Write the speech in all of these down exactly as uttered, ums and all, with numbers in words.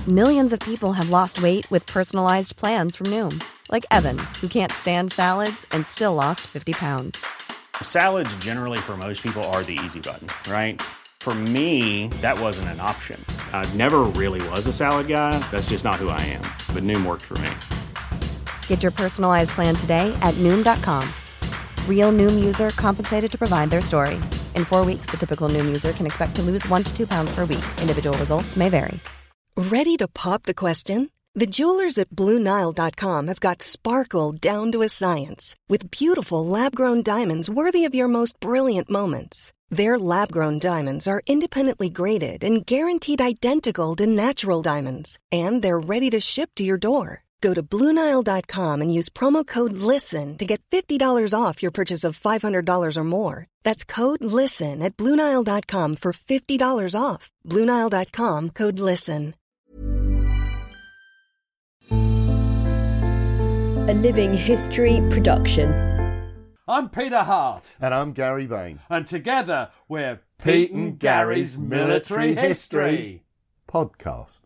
Millions of people have lost weight with personalized plans from Noom. Like Evan, who can't stand salads and still lost fifty pounds. Salads generally for most people are the easy button, right? For me, that wasn't an option. I never really was a salad guy. That's just not who I am. But Noom worked for me. Get your personalized plan today at Noom dot com. Real Noom user compensated to provide their story. In four weeks, the typical Noom user can expect to lose one to two pounds per week. Individual results may vary. Ready to pop the question? The jewelers at Blue Nile dot com have got sparkle down to a science with beautiful lab-grown diamonds worthy of your most brilliant moments. Their lab-grown diamonds are independently graded and guaranteed identical to natural diamonds, and they're ready to ship to your door. Go to Blue Nile dot com and use promo code LISTEN to get fifty dollars off your purchase of five hundred dollars or more. That's code LISTEN at Blue Nile dot com for fifty dollars off. Blue Nile dot com, code LISTEN. A Living History production. I'm Peter Hart. And I'm Gary Bain. And together we're Pete and Gary's Military History Podcast.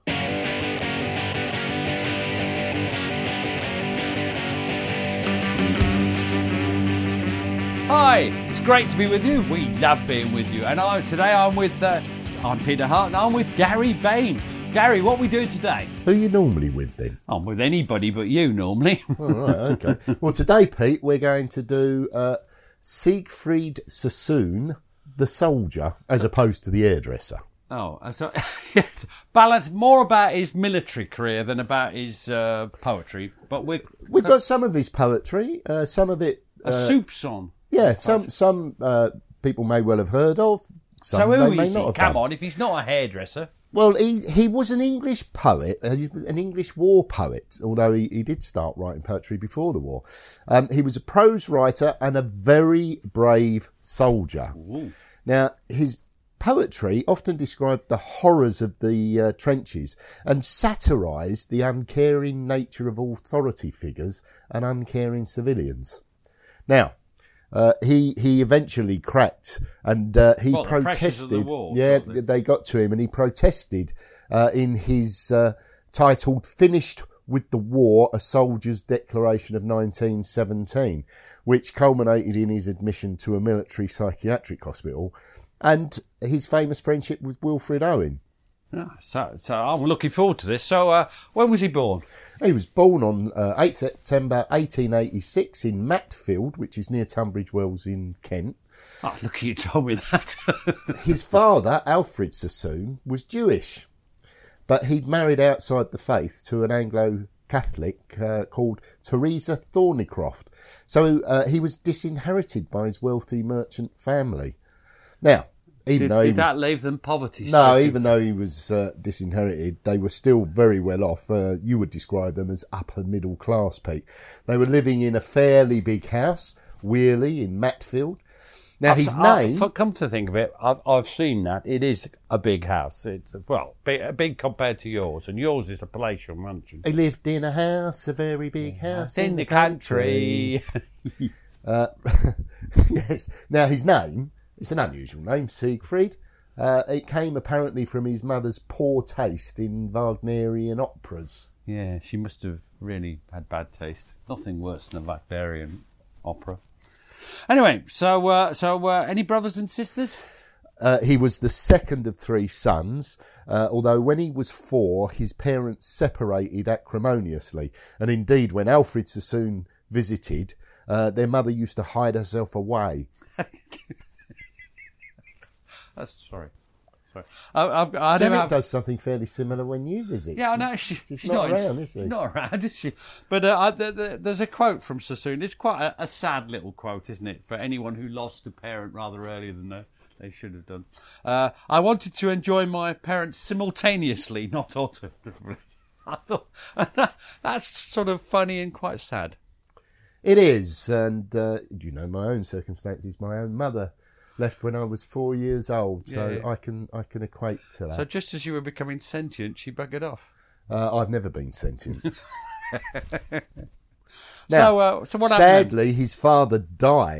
Hi, it's great to be with you. We love being with you. And I, today I'm with, uh, I'm Peter Hart and I'm with Gary Bain. Gary, what are we doing today? Who are you normally with then? I'm with anybody but you normally. All right, okay. Well, today, Pete, we're going to do uh, Siegfried Sassoon, the soldier, as opposed to the hairdresser. Oh, so, yes. Balance more about his military career than about his uh, poetry. But we're, We've got some of his poetry, uh, some of it... A uh, soupçon. Yeah, some some uh, people may well have heard of. Some So who they may is not he? have Come done. on, if he's not a hairdresser. Well, he, he was an English poet, uh, he's an English war poet, although he, he did start writing poetry before the war. Um, he was a prose writer and a very brave soldier. Ooh. Now, his poetry often described the horrors of the uh, trenches and satirised the uncaring nature of authority figures and uncaring civilians. Now, Uh, he he eventually cracked and uh, he Well, the pressures of the protested. war, yeah, sort of. they got to him and he protested uh, in his uh, titled "Finished with the War: A Soldier's Declaration of nineteen seventeen," which culminated in his admission to a military psychiatric hospital and his famous friendship with Wilfred Owen. Ah, so, so I'm looking forward to this. So, uh, when was he born? He was born on uh, eighth of September eighteen eighty-six in Matfield, which is near Tunbridge Wells in Kent. Oh, look at you told me that. His father, Alfred Sassoon, was Jewish, but he'd married outside the faith to an Anglo-Catholic uh, called Teresa Thornycroft. So uh, he was disinherited by his wealthy merchant family. Now, even did though he did was... that leave them poverty No, stricken? even though he was uh, disinherited, they were still very well off. Uh, you would describe them as upper middle class, Pete. They were living in a fairly big house, Wearley, in Matfield. Now, I've- his I- name... for- come to think of it, I've, I've seen that. It is a big house. It's, well, big, big compared to yours, and yours is a palatial mansion. He lived in a house, a very big house It's in the country. uh, yes. Now, his name, it's an unusual name, Siegfried. Uh, it came apparently from his mother's poor taste in Wagnerian operas. Yeah, she must have really had bad taste. Nothing worse than a Wagnerian opera. Anyway, so uh, so uh, any brothers and sisters? Uh, he was the second of three sons, uh, although when he was four, his parents separated acrimoniously. And indeed, when Alfred Sassoon visited, uh, their mother used to hide herself away. That's sorry. Sorry. I, I've, I don't Janet have... does something fairly similar when you visit. Yeah, I know. She, she's, she's not, not, around, is she? She's not around, is she? But uh, I, the, the, there's a quote from Sassoon. It's quite a, a sad little quote, isn't it, for anyone who lost a parent rather earlier than they, they should have done. Uh, I wanted to enjoy my parents simultaneously, not alternatively. I thought that, that's sort of funny and quite sad. It is, and uh, you know my own circumstances. My own mother left when I was four years old, so Yeah, yeah. I can I can equate to that. So just as you were becoming sentient, she buggered off. Uh, I've never been sentient. so, uh, so what happened? Sadly, his father died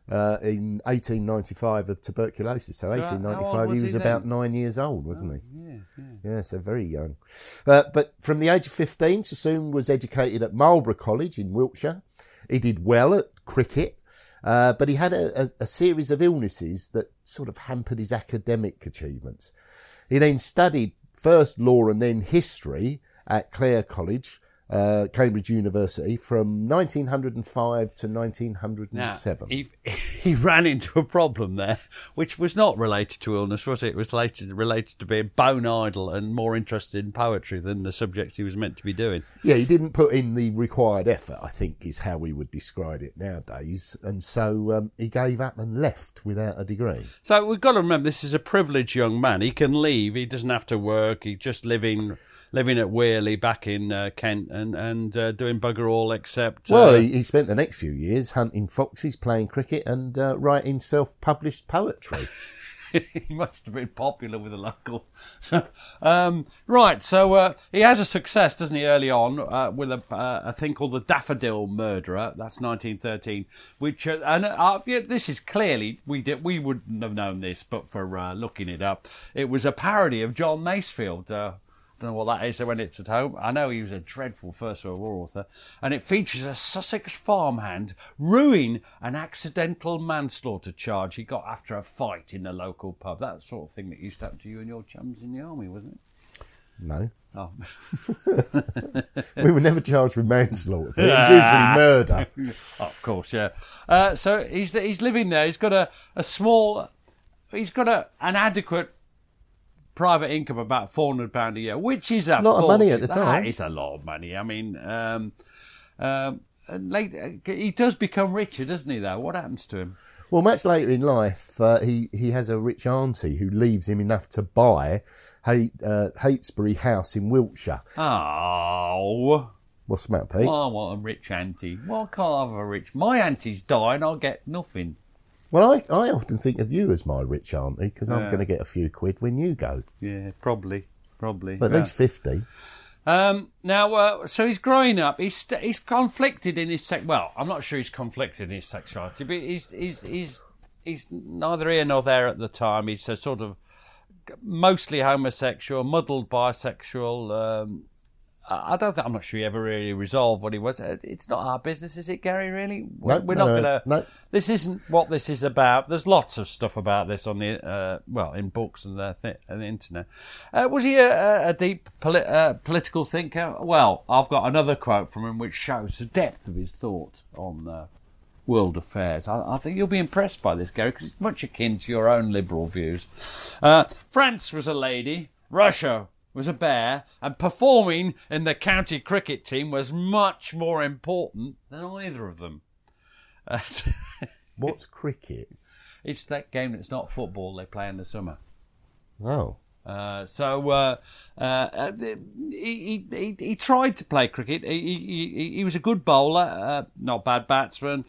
uh, in eighteen ninety-five of tuberculosis. So, So eighteen ninety-five, how old was he was he about then? nine years old, wasn't he? Yeah, yeah. Yeah, so very young. Uh, but from the age of fifteen, Sassoon was educated at Marlborough College in Wiltshire. He did well at cricket, uh, but he had a, a, a series of illnesses that sort of hampered his academic achievements. He then studied first law and then history at Clare College, uh, Cambridge University, from nineteen oh five to nineteen oh seven. Now, he, he ran into a problem there, which was not related to illness, was it? It was related, related to being bone idle and more interested in poetry than the subjects he was meant to be doing. Yeah, he didn't put in the required effort, I think, is how we would describe it nowadays. And so um, he gave up and left without a degree. So we've got to remember, this is a privileged young man. He can leave. He doesn't have to work. He's just living living at Wearley back in uh, Kent and, and uh, doing bugger all except... Uh, Well, he, he spent the next few years hunting foxes, playing cricket and uh, writing self-published poetry. he must have been popular with the local. um, right, so uh, he has a success, doesn't he, early on uh, with a, uh, a thing called The Daffodil Murderer. That's nineteen thirteen. Which uh, and uh, yeah, this is clearly we did we wouldn't have known this, but for uh, looking it up, it was a parody of John Masefield. Uh, I don't know what that is when it's at home. I know he was a dreadful First World War author. And it features a Sussex farmhand ruin an accidental manslaughter charge he got after a fight in the local pub. That sort of thing that used to happen to you and your chums in the army, wasn't it? No. Oh. We were never charged with manslaughter. It was usually murder. Oh, of course, yeah. Uh, so he's he's living there. He's got a, a small... He's got a, an adequate... private income, about four hundred pounds a year, which is a, a lot of money at the That time. is a lot of money. I mean, um, um, and later, he does become richer, doesn't he, though? What happens to him? Well, much later in life, uh, he, he has a rich auntie who leaves him enough to buy Hate, uh, Hatesbury House in Wiltshire. Oh. What's the matter, Pete? I want a rich auntie. Why can't I have a rich... My auntie's dying, I'll get nothing. Well, I, I often think of you as my rich auntie because I'm Yeah. going to get a few quid when you go. Yeah, probably. Probably. But at yeah. least fifty. Um, now, uh, so he's growing up. He's st- he's conflicted in his sex. Well, I'm not sure he's conflicted in his sexuality, but he's he's he's he's neither here nor there at the time. He's a sort of mostly homosexual, muddled bisexual. Um, I I don't think I'm not sure he ever really resolved what he was. It's not our business, is it, Gary? Really, No, we're no, not no, gonna. no. This isn't what this is about. There's lots of stuff about this on the uh, well, in books and the, th- and the internet. Uh, was he a, a deep poli- uh, political thinker? Well, I've got another quote from him which shows the depth of his thought on uh, world affairs. I, I think you'll be impressed by this, Gary, because it's much akin to your own liberal views. Uh, France was a lady. Russia was a bear, and performing in the county cricket team was much more important than either of them. Uh, What's cricket? it's that game that's not football they play in the summer. Oh. Uh, so uh, uh, he, he, he, he tried to play cricket. He, he, he was a good bowler, uh, not bad batsman,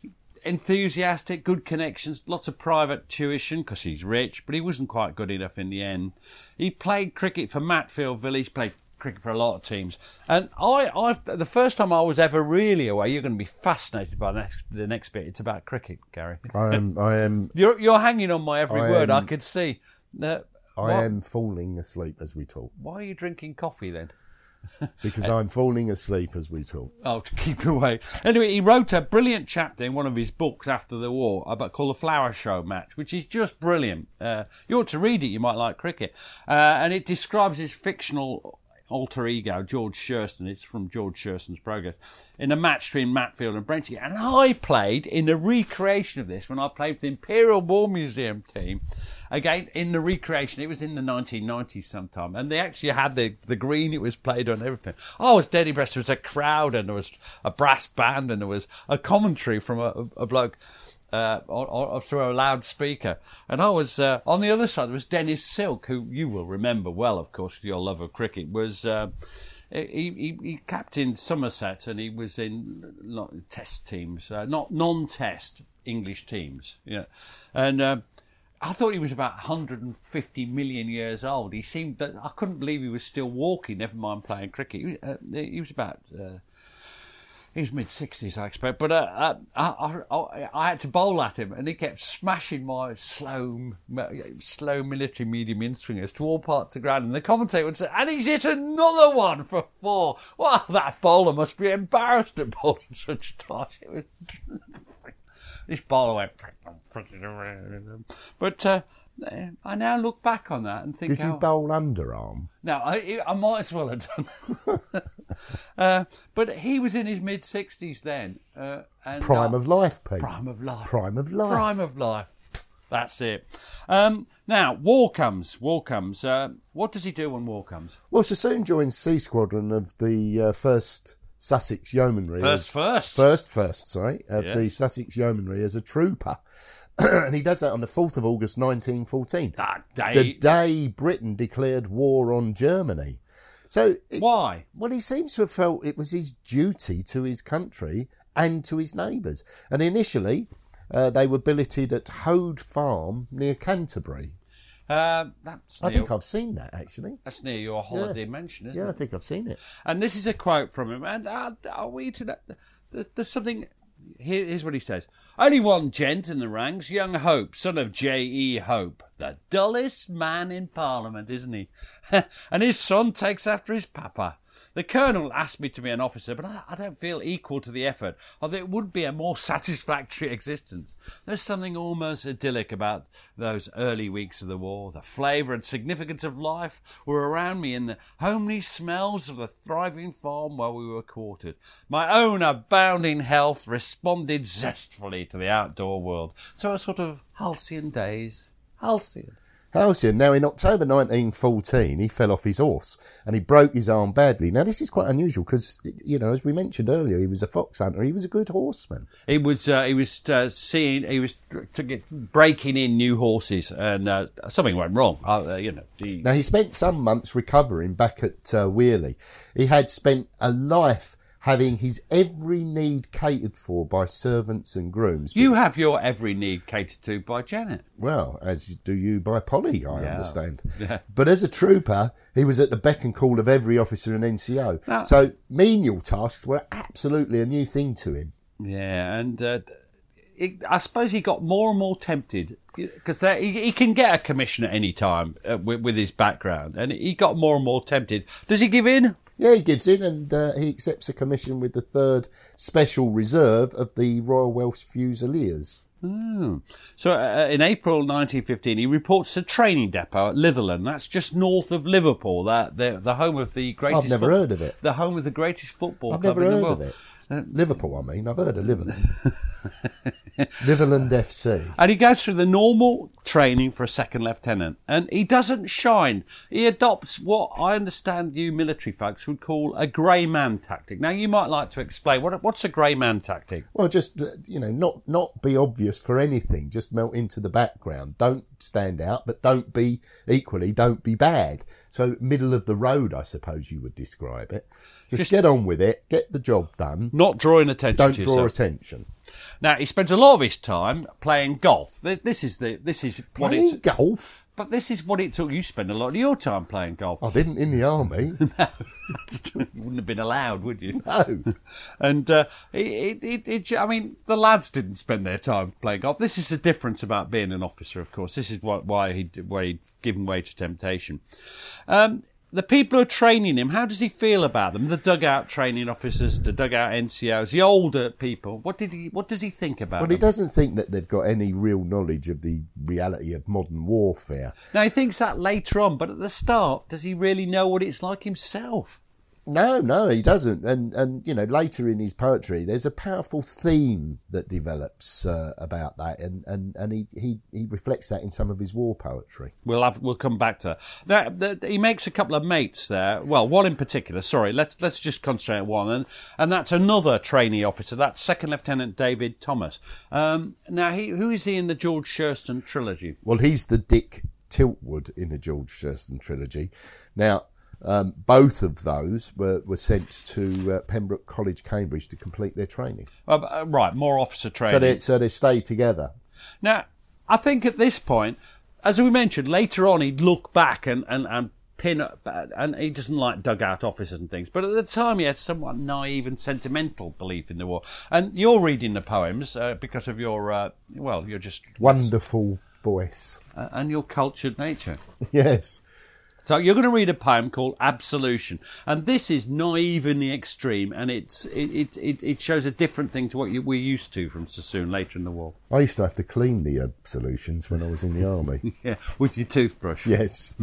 enthusiastic, good connections, lots of private tuition because he's rich, but he wasn't quite good enough in the end. He played cricket for Matfield Village, played cricket for a lot of teams. And I, I've, the first time I was ever really away, you're going to be fascinated by the next, the next bit. It's about cricket, Gary. I am. I am. You're, you're hanging on my every I word, am- I could see. Uh, I what- am falling asleep as we talk Why are you drinking coffee then? because I'm falling asleep as we talk. Oh, to keep away. Anyway, he wrote a brilliant chapter in one of his books after the war about called The Flower Show Match, which is just brilliant. Uh, you ought to read it. You might like cricket. Uh, and it describes his fictional alter ego, George Shurston. It's from George Shurston's Progress. In a match between Matfield and Brenchley. And I played in a recreation of this when I played with the Imperial War Museum team. Again, in the recreation, it was in the nineteen nineties sometime, and they actually had the, the green it was played on and everything. Oh, I was dead impressed. There was a crowd, and there was a brass band, and there was a commentary from a, a bloke uh, or, or through a loudspeaker. And I was, uh, on the other side, there was Dennis Silk, who you will remember well, of course, with your love of cricket, was... Uh, He, he, he captained Somerset, and he was in not test teams, uh, not non-test English teams. Yeah, and uh, I thought he was about one hundred fifty million years old. He seemed that I couldn't believe he was still walking. Never mind playing cricket. He, uh, he was about uh, He's mid-sixties, I expect, but uh, uh, I, I, I had to bowl at him, and he kept smashing my slow slow military medium in-swingers to all parts of the ground, and the commentator would say, and he's hit another one for four. Well, that bowler must be embarrassed at bowling such tosh. It was this bowler went... But uh, I now look back on that and think... Did you how, bowl underarm? No, I, I might as well have done. uh, but he was in his mid-sixties then. Uh, and, Prime uh, of life, Pete. Prime of life. Prime of life. Prime of life. That's it. Um, now, war comes. War comes. Uh, what does he do when war comes? Well, Sassoon joins C Squadron of the uh, first Sussex Yeomanry. First, as, first. First, first, sorry. Of Yes. the Sussex Yeomanry as a trooper. And he does that on the fourth of August nineteen fourteen. That day. The day Britain declared war on Germany. So it, Why? Well, he seems to have felt it was his duty to his country and to his neighbours. And initially, uh, they were billeted at Hode Farm near Canterbury. Uh, that's I near, think I've seen that, actually. That's near your holiday mansion, isn't Yeah, I it? think I've seen it. And this is a quote from him. And uh, are we to that? There's something... Here, here's what he says. Only one gent in the ranks, young Hope, son of J E Hope. The dullest man in Parliament, isn't he? And his son takes after his papa. The Colonel asked me to be an officer, but I, I don't feel equal to the effort, although it would be a more satisfactory existence. There's something almost idyllic about those early weeks of the war. The flavour and significance of life were around me in the homely smells of the thriving farm where we were quartered. My own abounding health responded zestfully to the outdoor world. So a sort of halcyon days. Halcyon. Halcyon. Now, in October nineteen fourteen, he fell off his horse and he broke his arm badly. Now, this is quite unusual because, you know, as we mentioned earlier, he was a fox hunter. He was a good horseman. He was uh, he was uh, seeing he was to get breaking in new horses, and uh, something went wrong. Uh, you know. The... Now, he spent some months recovering back at uh, Wearley. He had spent a life having his every need catered for by servants and grooms. You have your every need catered to by Janet. Well, as do you by Polly, I Yeah. understand. Yeah. But as a trooper, he was at the beck and call of every officer in N C O. Now- So menial tasks were absolutely a new thing to him. Yeah, and uh, it, I suppose he got more and more tempted because he, he can get a commission at any time uh, with, with his background, and he got more and more tempted. Does he give in? Yeah, he gives in and uh, he accepts a commission with the third Special Reserve of the Royal Welsh Fusiliers. Oh. So uh, in April nineteen fifteen, he reports a training depot at Litherland. That's just north of Liverpool. That the the home of the greatest. I've never foot- heard of it. The home of the greatest football I've club never in the heard world. of it. Liverpool, I mean. I've heard of Liverland. Liverland F C. And he goes through the normal training for a second lieutenant, and he doesn't shine. He adopts what I understand you military folks would call a grey man tactic. Now, you might like to explain what what's a grey man tactic. Well, just, uh, you know, not, not be obvious for anything. Just melt into the background. Don't stand out, but don't be, equally, don't be bad. So middle of the road, I suppose you would describe it. Just, Just- get on with it. Get the job done. Not drawing attention Don't to draw yourself. attention. Now, he spends a lot of his time playing golf. Th- This is the this is what Playing it's. golf? But this is what it took. You spend a lot of your time playing golf. I didn't in the army. You wouldn't have been allowed, would you? No. And uh, it, it, it, I mean, the lads didn't spend their time playing golf. This is the difference about being an officer, of course. This is what, why he why he'd given way to temptation. Um, the people who are training him, how does he feel about them? The dugout training officers, the dugout N C Os, the older people. What did he? What does he think about Well, them? he doesn't think that they've got any real knowledge of the reality of modern warfare. Now he thinks that later on, but at the start, does he really know what it's like himself? No, no, he doesn't. And, and you know, later in his poetry, there's a powerful theme that develops uh, about that, and, and, and he, he, he reflects that in some of his war poetry. We'll have, we'll come back to that. Now, the, he makes a couple of mates there. Well, one in particular. Sorry, let's let's just concentrate on one, and and that's another trainee officer. That's Second Lieutenant David Thomas. Um, now, he who is he in the George Shurston trilogy? Well, he's the Dick Tiltwood in the George Shurston trilogy. Now, um, both of those were, were sent to uh, Pembroke College, Cambridge, to complete their training. Uh, uh, right, more officer training. So they, so they stay together. Now, I think at this point, as we mentioned, later on he'd look back and, and, and pin up, and he doesn't like dugout officers and things. But at the time, he has somewhat naive and sentimental belief in the war. And you're reading the poems uh, because of your, uh, well, you're just wonderful voice uh, and your cultured nature. Yes. So you're going to read a poem called Absolution, and this is naive in the extreme, and it's it it it, it shows a different thing to what you, we're used to from Sassoon later in the war. I used to have to clean the Absolutions when I was in the army. Yeah, with your toothbrush. Yes.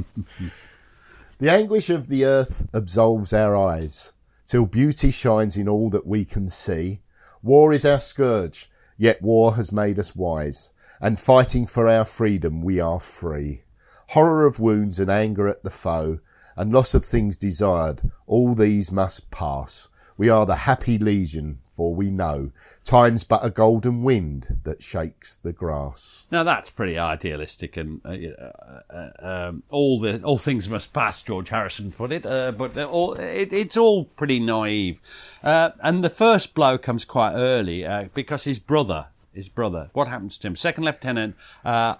The anguish of the earth absolves our eyes, till beauty shines in all that we can see. War is our scourge, yet war has made us wise, and fighting for our freedom we are free. Horror of wounds and anger at the foe, and loss of things desired, all these must pass. We are the happy legion, for we know time's but a golden wind that shakes the grass. Now that's pretty idealistic, and uh, uh, um, all the all things must pass. George Harrison put it, uh, but all, it, it's all pretty naive. Uh, and the first blow comes quite early uh, because his brother, his brother, what happens to him? Second Lieutenant. Uh,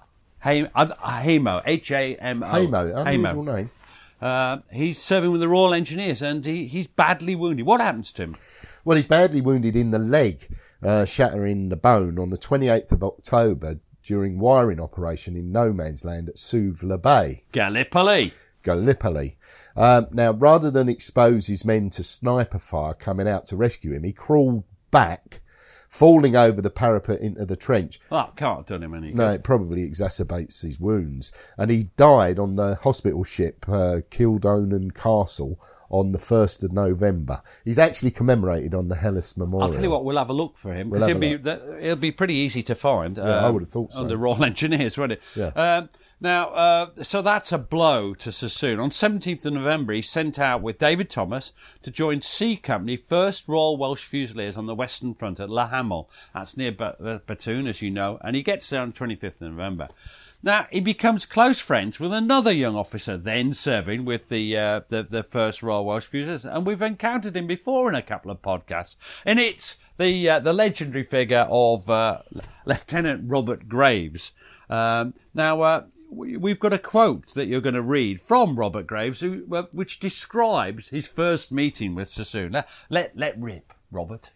Hamo, H A M O. Hamo, unusual name. Uh, he's serving with the Royal Engineers, and he, he's badly wounded. What happens to him? Well, he's badly wounded in the leg, uh, shattering the bone on the twenty-eighth of October during wiring operation in no man's land at Suvla Bay. Gallipoli. Gallipoli. Um, now, rather than expose his men to sniper fire coming out to rescue him, he crawled back, falling over the parapet into the trench. That can't have done him any good. No, it probably exacerbates his wounds. And he died on the hospital ship uh, Kildonan Castle on the first of November. He's actually commemorated on the Hellas Memorial. I'll tell you what, we'll have a look for him, We'll because have it'll, a be, that- it'll be pretty easy to find. Yeah, I um, would have thought so. On the Royal Engineers, won't it? Yeah. Um, now, uh, so that's a blow to Sassoon. On seventeenth of November, he's sent out with David Thomas to join C Company, first Royal Welsh Fusiliers on the Western Front at La Hamel. That's near Bethune, as you know, and he gets there on twenty-fifth of November. Now, he becomes close friends with another young officer then serving with the uh, the, the first Royal Welsh Fusiliers, and we've encountered him before in a couple of podcasts, and it's the uh, the legendary figure of uh, Lieutenant Robert Graves. Um, now, uh, we've got a quote that you're going to read from Robert Graves, who, which describes his first meeting with Sassoon. Let, let, let rip, Robert.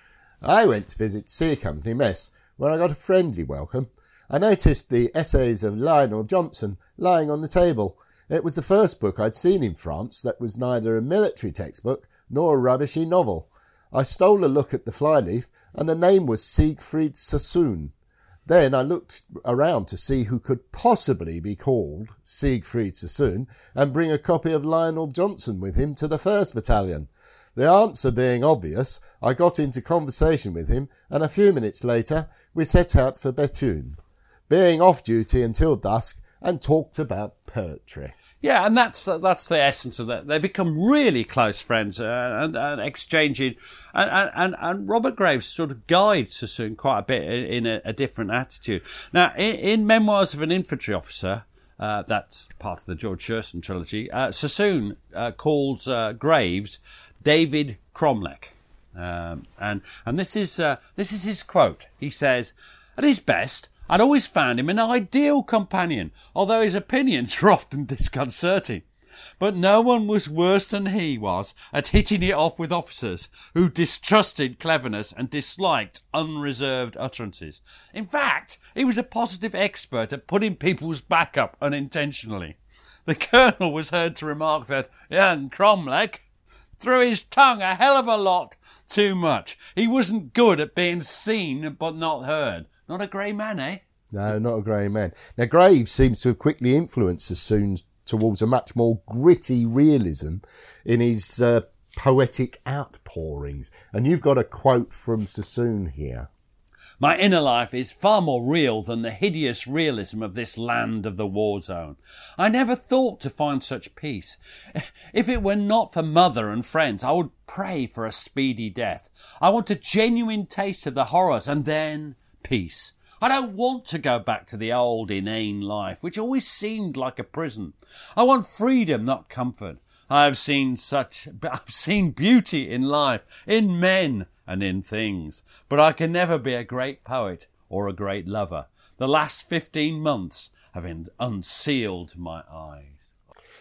I went to visit C Company Mess, where I got a friendly welcome. I noticed the essays of Lionel Johnson lying on the table. It was the first book I'd seen in France that was neither a military textbook nor a rubbishy novel. I stole a look at the flyleaf, and the name was Siegfried Sassoon. Then I looked around to see who could possibly be called Siegfried Sassoon and bring a copy of Lionel Johnson with him to the first Battalion. The answer being obvious, I got into conversation with him, and a few minutes later we set out for Bethune, being off duty until dusk, and talked about poetry. Yeah, and that's that's the essence of that. They become really close friends uh, and, and exchanging. And, and, and Robert Graves sort of guides Sassoon quite a bit in, in a, a different attitude. Now, in, in Memoirs of an Infantry Officer, uh, that's part of the George Sherson trilogy, uh, Sassoon uh, calls uh, Graves David Cromlech. Um, and and this is uh, this is his quote. He says, "At his best, I'd always found him an ideal companion, although his opinions were often disconcerting. But no one was worse than he was at hitting it off with officers who distrusted cleverness and disliked unreserved utterances. In fact, he was a positive expert at putting people's back up unintentionally. The colonel was heard to remark that young Cromlech threw his tongue a hell of a lot too much. He wasn't good at being seen but not heard. Not a grey man, eh?" No, not a grey man. Now, Graves seems to have quickly influenced Sassoon towards a much more gritty realism in his uh, poetic outpourings. And you've got a quote from Sassoon here. "My inner life is far more real than the hideous realism of this land of the war zone. I never thought to find such peace. If it were not for mother and friends, I would pray for a speedy death. I want a genuine taste of the horrors and then peace. I don't want to go back to the old inane life, which always seemed like a prison. I want freedom, not comfort. I have seen such, I've seen beauty in life, in men and in things, but I can never be a great poet or a great lover. The last fifteen months have unsealed my eyes."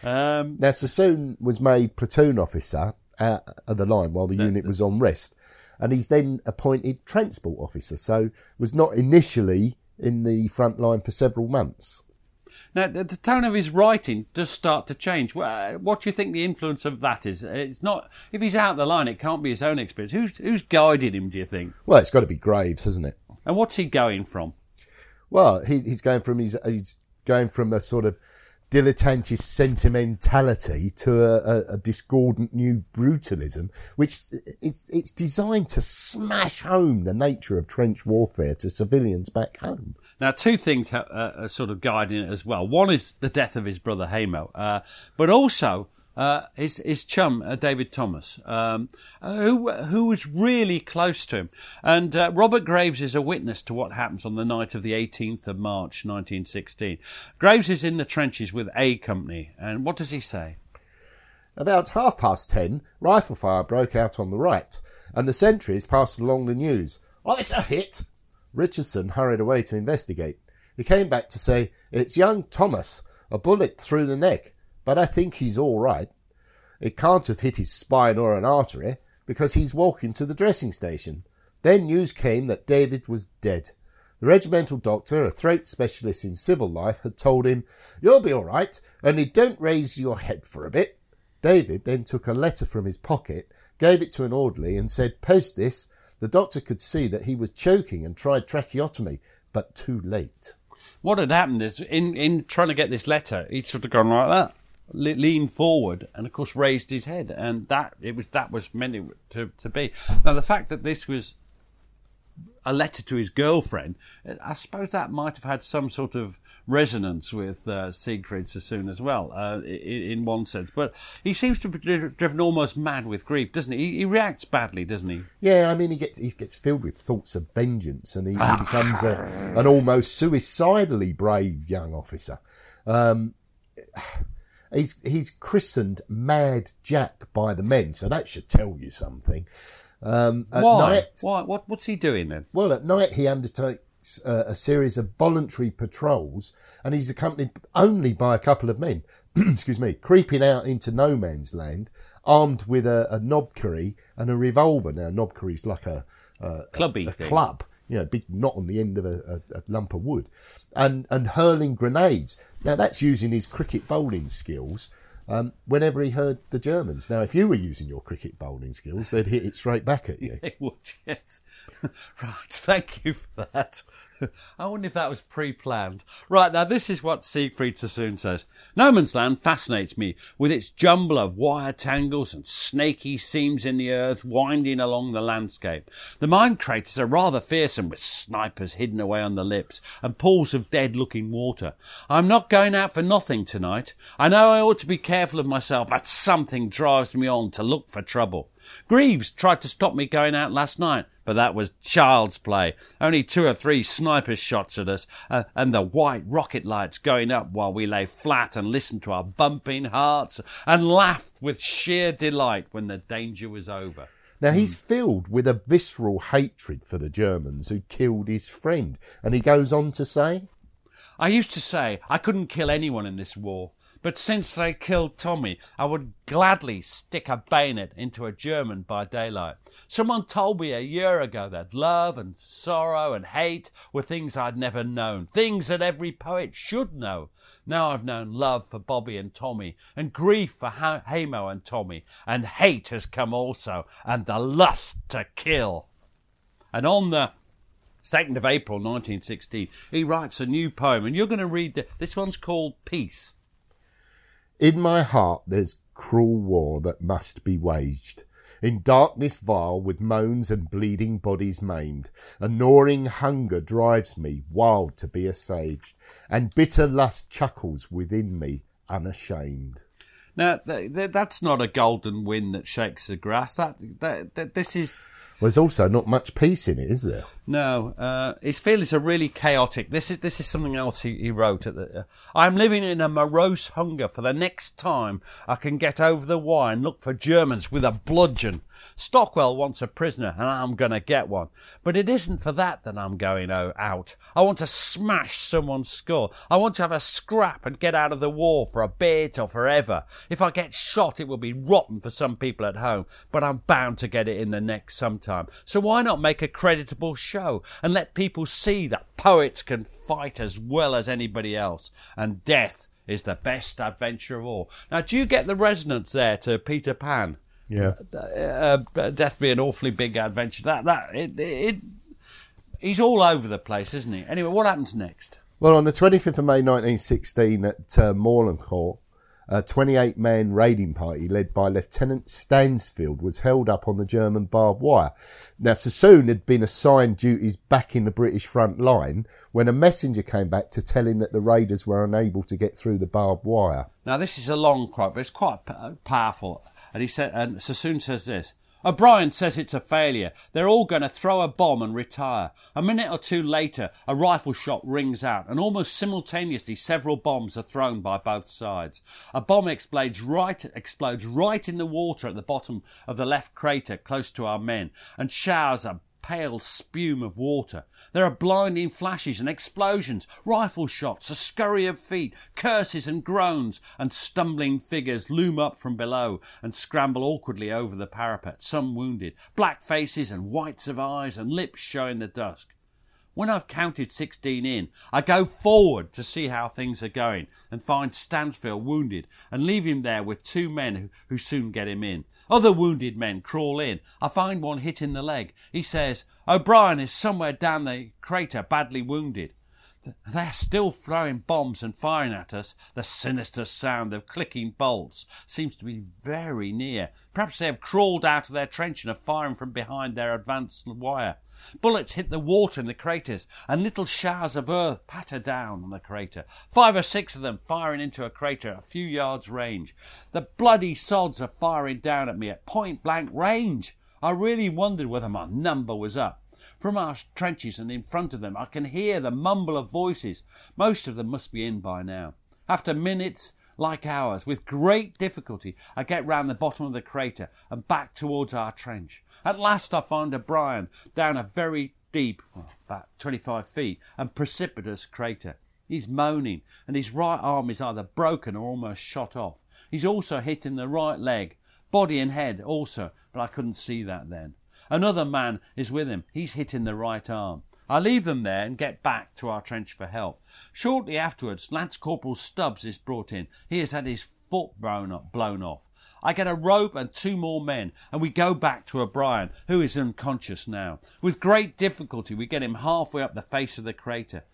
Um, Now, Sassoon was made platoon officer uh, of the line while the No, unit the- was on rest, and he's then appointed transport officer, so was not initially in the front line for several months. Now, the, the tone of his writing does start to change. Wha- What do you think the influence of that is? It's not, if he's out the line, it can't be his own experience. Who's who's guided him, do you think? Well, it's got to be Graves, hasn't it? And what's he going from? Well, he, he's going from his he's going from a sort of dilettantish sentimentality to a, a, a discordant new brutalism, which is it's designed to smash home the nature of trench warfare to civilians back home. Now, two things ha- uh, are sort of guiding it as well. One is the death of his brother Hamo, uh, but also uh, his his chum uh, David Thomas, um, who who was really close to him. And uh, Robert Graves is a witness to what happens on the night of the eighteenth of March, nineteen sixteen. Graves is in the trenches with A Company, and what does he say? About half past ten, rifle fire broke out on the right, and the sentries passed along the news. "Oh, it's a hit!" Richardson hurried away to investigate. He came back to say, "It's young Thomas, a bullet through the neck, but I think he's all right. It can't have hit his spine or an artery, because he's walking to the dressing station." Then news came that David was dead. The regimental doctor, a throat specialist in civil life, had told him, "You'll be all right, only don't raise your head for a bit." David then took a letter from his pocket, gave it to an orderly and said, "Post this." The doctor could see that he was choking and tried tracheotomy, but too late. What had happened is, in, in trying to get this letter, he'd sort of gone like that, le- leaned forward, and of course raised his head, and that it was that was meant it to, to be. Now, the fact that this was a letter to his girlfriend, I suppose that might have had some sort of resonance with uh, Siegfried Sassoon as well, uh, in, in one sense. But he seems to be driven almost mad with grief, doesn't he? He, he reacts badly, doesn't he? Yeah, I mean, he gets he gets filled with thoughts of vengeance, and he, he becomes a, an almost suicidally brave young officer. Um, he's he's christened Mad Jack by the men, so that should tell you something. Um, at Why? night, Why? What, what's he doing then? well, at night he undertakes uh, a series of voluntary patrols, and he's accompanied only by a couple of men. Excuse me, creeping out into no man's land, armed with a, a knobkerrie and a revolver. Now, knobkerrie's like a, a Clubby a, a thing. club, you know, big knot on the end of a, a, a lump of wood, and and hurling grenades. Now, that's using his cricket bowling skills. Um, whenever he heard the Germans. Now, if you were using your cricket bowling skills, they'd hit it straight back at you. They would, yes. Right, thank you for that. I wonder if that was pre-planned. Right, now this is what Siegfried Sassoon says. "No Man's Land fascinates me with its jumble of wire tangles and snaky seams in the earth winding along the landscape. The mine craters are rather fearsome, with snipers hidden away on the lips and pools of dead-looking water. I'm not going out for nothing tonight. I know I ought to be careful of myself, but something drives me on to look for trouble. Greaves tried to stop me going out last night, but that was child's play. Only two or three sniper shots at us, uh, and the white rocket lights going up while we lay flat and listened to our bumping hearts and laughed with sheer delight when the danger was over." Now, he's filled with a visceral hatred for the Germans who killed his friend. And he goes on to say, "I used to say I couldn't kill anyone in this war, but since they killed Tommy, I would gladly stick a bayonet into a German by daylight. Someone told me a year ago that love and sorrow and hate were things I'd never known, things that every poet should know. Now I've known love for Bobby and Tommy, and grief for ha- Hamo and Tommy, and hate has come also, and the lust to kill." And on the second of April nineteen sixteen, he writes a new poem, and you're going to read the, this one's called Peace. "In my heart there's cruel war that must be waged. In darkness vile, with moans and bleeding bodies maimed, a gnawing hunger drives me wild to be assuaged, and bitter lust chuckles within me unashamed." Now, th- th- that's not a golden wind that shakes the grass. That, that, that this is there's also not much peace in it, is there? No, uh, his feelings are really chaotic. This is this is something else he, he wrote. At the, uh, I'm living in a morose hunger for the next time I can get over the wire and look for Germans with a bludgeon. Stockwell wants a prisoner, and I'm going to get one. But it isn't for that that I'm going out. I want to smash someone's skull. I want to have a scrap and get out of the war for a bit or forever. If I get shot, it will be rotten for some people at home, but I'm bound to get it in the neck sometime. So why not make a creditable show and let people see that poets can fight as well as anybody else, and death is the best adventure of all. Now, do you get the resonance there to Peter Pan? Yeah. Uh, uh, death be an awfully big adventure. That that it, it he's all over the place, isn't he? Anyway, what happens next? Well, on the twenty-fifth of May nineteen sixteen at uh, Morlancourt, a twenty-eight man raiding party led by Lieutenant Stansfield was held up on the German barbed wire. Now, Sassoon had been assigned duties back in the British front line when a messenger came back to tell him that the raiders were unable to get through the barbed wire. Now, this is a long quote, but it's quite p- powerful. And he said, and Sassoon says this: O'Brien says it's a failure. They're all going to throw a bomb and retire. A minute or two later, a rifle shot rings out, and almost simultaneously several bombs are thrown by both sides. A bomb explodes right, explodes right in the water at the bottom of the left crater close to our men, and showers a pale spume of water. There are blinding flashes and explosions, rifle shots, a scurry of feet, curses and groans, and stumbling figures loom up from below and scramble awkwardly over the parapet, some wounded, black faces and whites of eyes and lips show in the dusk. When I've counted sixteen in, I go forward to see how things are going and find Stansfield wounded and leave him there with two men who, who soon get him in. Other wounded men crawl in. I find one hit in the leg. He says, O'Brien is somewhere down the crater badly wounded. They're still throwing bombs and firing at us. The sinister sound of clicking bolts seems to be very near. Perhaps they have crawled out of their trench and are firing from behind their advanced wire. Bullets hit the water in the craters, and little showers of earth patter down on the crater. Five or six of them firing into a crater a few yards range. The bloody sods are firing down at me at point-blank range. I really wondered whether my number was up. From our trenches and in front of them, I can hear the mumble of voices. Most of them must be in by now. After minutes, like hours, with great difficulty, I get round the bottom of the crater and back towards our trench. At last I find O'Brien down a very deep, well, about twenty-five feet, and precipitous crater. He's moaning, and his right arm is either broken or almost shot off. He's also hit in the right leg, body and head also, but I couldn't see that then. Another man is with him. He's hit in the right arm. I leave them there and get back to our trench for help. Shortly afterwards, Lance Corporal Stubbs is brought in. He has had his foot blown off. I get a rope and two more men, and we go back to O'Brien, who is unconscious now. With great difficulty, we get him halfway up the face of the crater.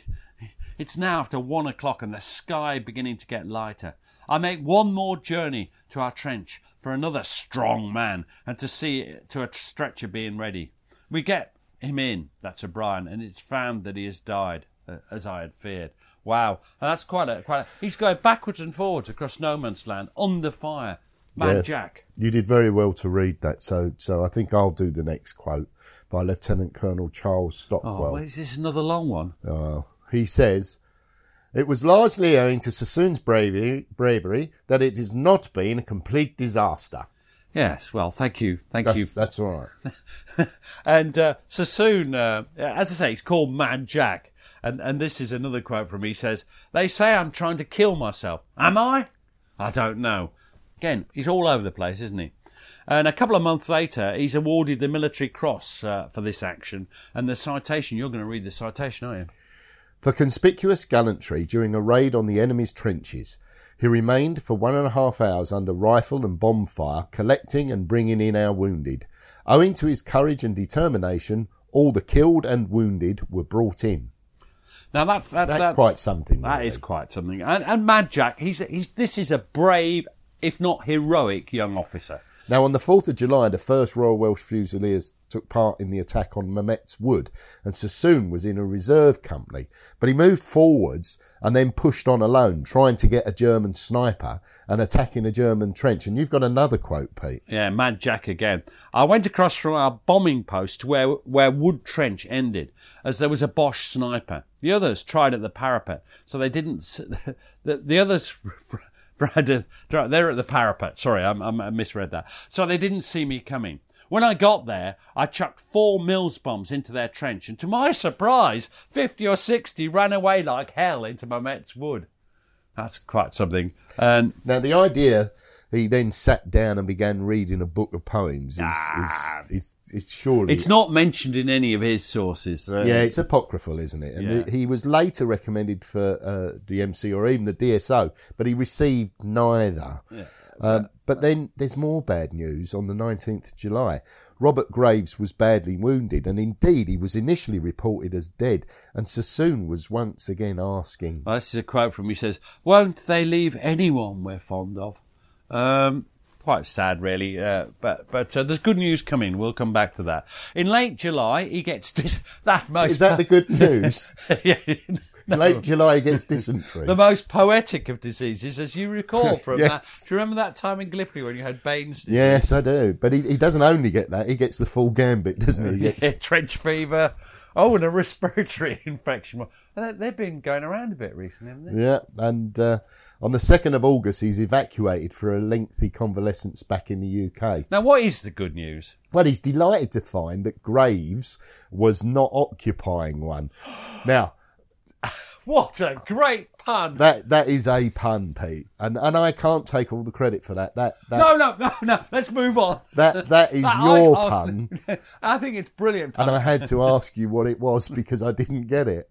It's now after one o'clock and the sky beginning to get lighter. I make one more journey to our trench for another strong man and to see to a stretcher being ready. We get him in, that's O'Brien, and it's found that he has died, uh, as I had feared. Wow, and that's quite a, quite a... He's going backwards and forwards across no man's land, under fire. Mad Yeah. Jack. You did very well to read that, so so I think I'll do the next quote by Lieutenant Colonel Charles Stockwell. Oh, well, is this another long one? Uh, he says, it was largely owing to Sassoon's bravery, bravery that it has not been a complete disaster. Yes, well, thank you. Thank That's, you. that's all right. And uh, Sassoon, uh, as I say, he's called Mad Jack. And, and this is another quote from him. He says, they say I'm trying to kill myself. Am I? I don't know. Again, he's all over the place, isn't he? And a couple of months later, he's awarded the Military Cross uh, for this action. And the citation, you're going to read the citation, aren't you? For conspicuous gallantry during a raid on the enemy's trenches, he remained for one and a half hours under rifle and bomb fire, collecting and bringing in our wounded. Owing to his courage and determination, all the killed and wounded were brought in. Now that's that, That's that, quite something. That really. is quite something. And, and Mad Jack, he's, he's this is a brave, if not heroic, young officer. Now, on the fourth of July, the first Royal Welsh Fusiliers took part in the attack on Mametz Wood, and Sassoon was in a reserve company. But he moved forwards and then pushed on alone, trying to get a German sniper and attacking a German trench. And you've got another quote, Pete. Yeah, Mad Jack again. I went across from our bombing post to where, where Wood Trench ended, as there was a Bosch sniper. The others tried at the parapet, so they didn't... The, the others... They're at the parapet. Sorry, I, I misread that. So they didn't see me coming. When I got there, I chucked four Mills bombs into their trench, and to my surprise, fifty or sixty ran away like hell into Mametz Wood. That's quite something. And now, the idea he then sat down and began reading a book of poems is, Ah. is, is, is surely... It's not mentioned in any of his sources. Uh, Yeah, it's apocryphal, isn't it? And Yeah. he was later recommended for uh, the M C or even the D S O, but he received neither. Yeah. Um, but then there's more bad news on the nineteenth of July. Robert Graves was badly wounded, and indeed he was initially reported as dead, and Sassoon was once again asking... Well, this is a quote from him. He says, "Won't they leave anyone we're fond of?" Um, quite sad, really. Uh, but but uh, there's good news coming. We'll come back to that. In late July, he gets dis- that most. Is that the good news? yeah, no. Late July he gets dysentery. The most poetic of diseases, as you recall from Yes. that. Do you remember that time in Gallipoli when you had Baines disease? Yes, I do. But he, he doesn't only get that. He gets the full gambit, doesn't he? He gets, Yeah, trench fever. Oh, and a respiratory infection. Well, they've been going around a bit recently, haven't they? yeah, and uh, on the second of August, he's evacuated for a lengthy convalescence back in the U K. Now, what is the good news? Well, he's delighted to find that Graves was not occupying one. Now, What a great pun! that that is a pun, Pete, and and I can't take all the credit for that. That, that No, no, no, no. Let's move on. that that is I- your I- pun, I think it's brilliant pun. and I had to ask you what it was because I didn't get it.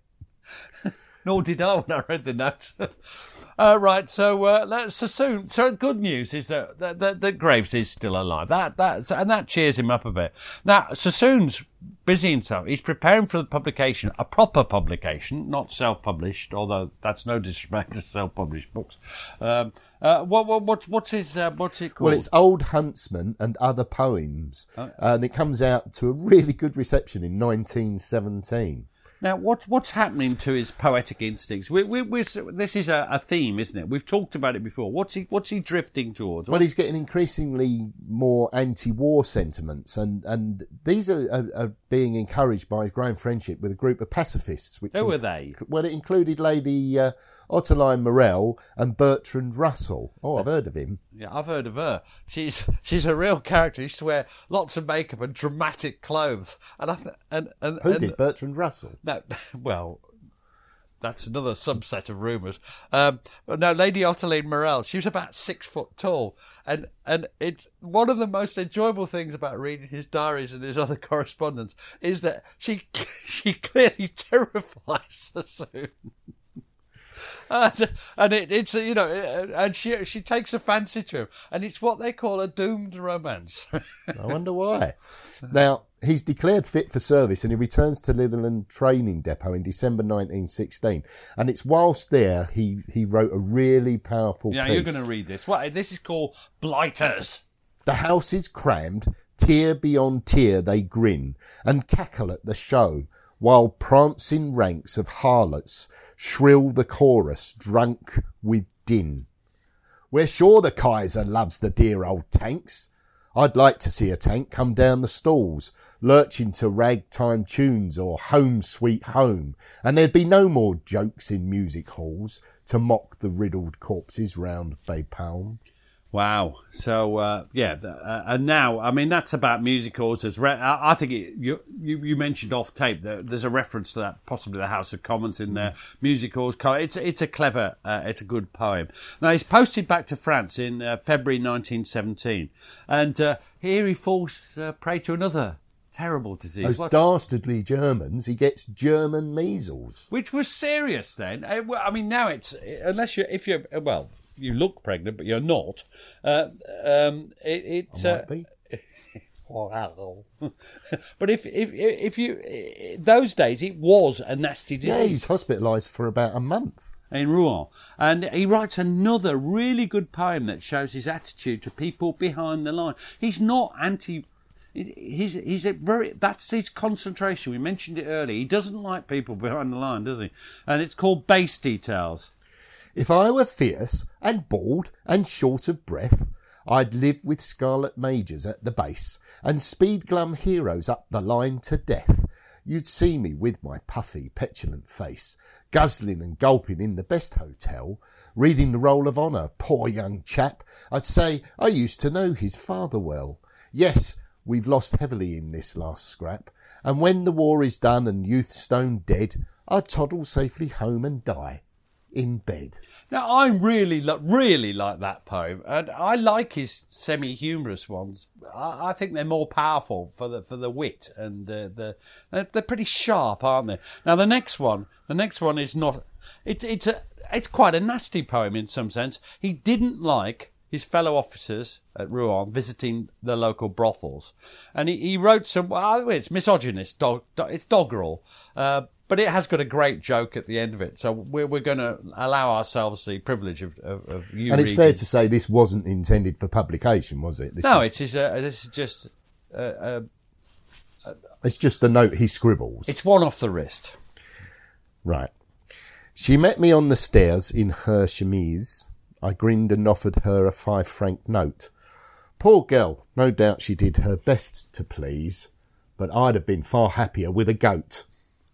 Nor did I when I read the notes. uh, right, so uh, let's Sassoon. So good news is that, that, that, that Graves is still alive. That that and that cheers him up a bit. Now Sassoon's busy himself. He's preparing for the publication, a proper publication, not self-published. Although that's no disrespect to self-published books. Um, uh, what, what what what's his uh, what's it called? Well, it's Old Huntsman and Other Poems, and it comes out to a really good reception in nineteen seventeen. Now, what, what's happening to his poetic instincts? We, we, we're, this is a, a theme, isn't it? We've talked about it before. What's he What's he drifting towards? Well, he's getting increasingly more anti-war sentiments, and, and these are, are, are being encouraged by his growing friendship with a group of pacifists. Which Who were they? Well, it included Lady uh, Ottoline Morell and Bertrand Russell. Oh, I've heard of him. Yeah, I've heard of her. She's she's a real character. She used to wear lots of makeup and dramatic clothes. And I th- and and, Who and did? Bertrand Russell? No, well, that's another subset of rumours. Um, no, Lady Ottoline Morell. She was about six foot tall, and and it's one of the most enjoyable things about reading his diaries and his other correspondence is that she she clearly terrifies Sassoon. And, and it, it's you know, and she she takes a fancy to him, and it's what they call a doomed romance. I wonder why. Now, he's declared fit for service and he returns to Litherland Training Depot in December nineteen sixteen. And it's whilst there he, he wrote a really powerful Yeah, piece. you're going to read this. What this is called Blighters. The house is crammed, tier beyond tier they grin and cackle at the show, while prancing ranks of harlots shrill the chorus, drunk with din. We're sure the Kaiser loves the dear old tanks. I'd like to see a tank come down the stalls, lurching to ragtime tunes or Home Sweet Home, and there'd be no more jokes in music halls to mock the riddled corpses round Baypalm. Wow. So, uh, yeah, uh, and now, I mean, that's about music halls. As re- I I think it, you, you you mentioned off tape that there's a reference to that, possibly the House of Commons in there. Music halls. It's it's a clever, uh, it's a good poem. Now, he's posted back to France in uh, February nineteen seventeen, and uh, here he falls uh, prey to another terrible disease. Those What- dastardly Germans, he gets German measles. which was serious then. Uh, well, I mean, now it's unless you if you're well. You look pregnant, but you're not. Uh, um, it, it I uh, might be. But if if if you those days it was a nasty disease. Yeah, he's hospitalised for about a month. In Rouen. And he writes another really good poem that shows his attitude to people behind the line. He's not anti... He's, he's a very... That's his concentration. We mentioned it earlier. He doesn't like people behind the line, does he? And it's called Base Details. If I were fierce and bald and short of breath, I'd live with scarlet majors at the base and speed glum heroes up the line to death. You'd see me with my puffy, petulant face, guzzling and gulping in the best hotel, reading the roll of honour, poor young chap. I'd say I used to know his father well. Yes, we've lost heavily in this last scrap, and when the war is done and youth stone dead, I'd toddle safely home and die in bed. Now, I really, really like that poem, and I like his semi-humorous ones. I, I think they're more powerful for the for the wit, and the the they're, they're pretty sharp, aren't they? Now, the next one, the next one is not. It, it's a it's quite a nasty poem in some sense. He didn't like his fellow officers at Rouen visiting the local brothels, and he, he wrote some. Well, it's misogynist, dog, it's doggerel. Uh, But it has got a great joke at the end of it, so we're we're going to allow ourselves the privilege of of, of you. And it's reading. fair to say this wasn't intended for publication, was it? This no, is, it is. A, this is just. A, a, a, it's just a note he scribbles. It's one off the wrist. Right. She met me on the stairs in her chemise. I grinned and offered her a five franc note. Poor girl, no doubt she did her best to please, but I'd have been far happier with a goat.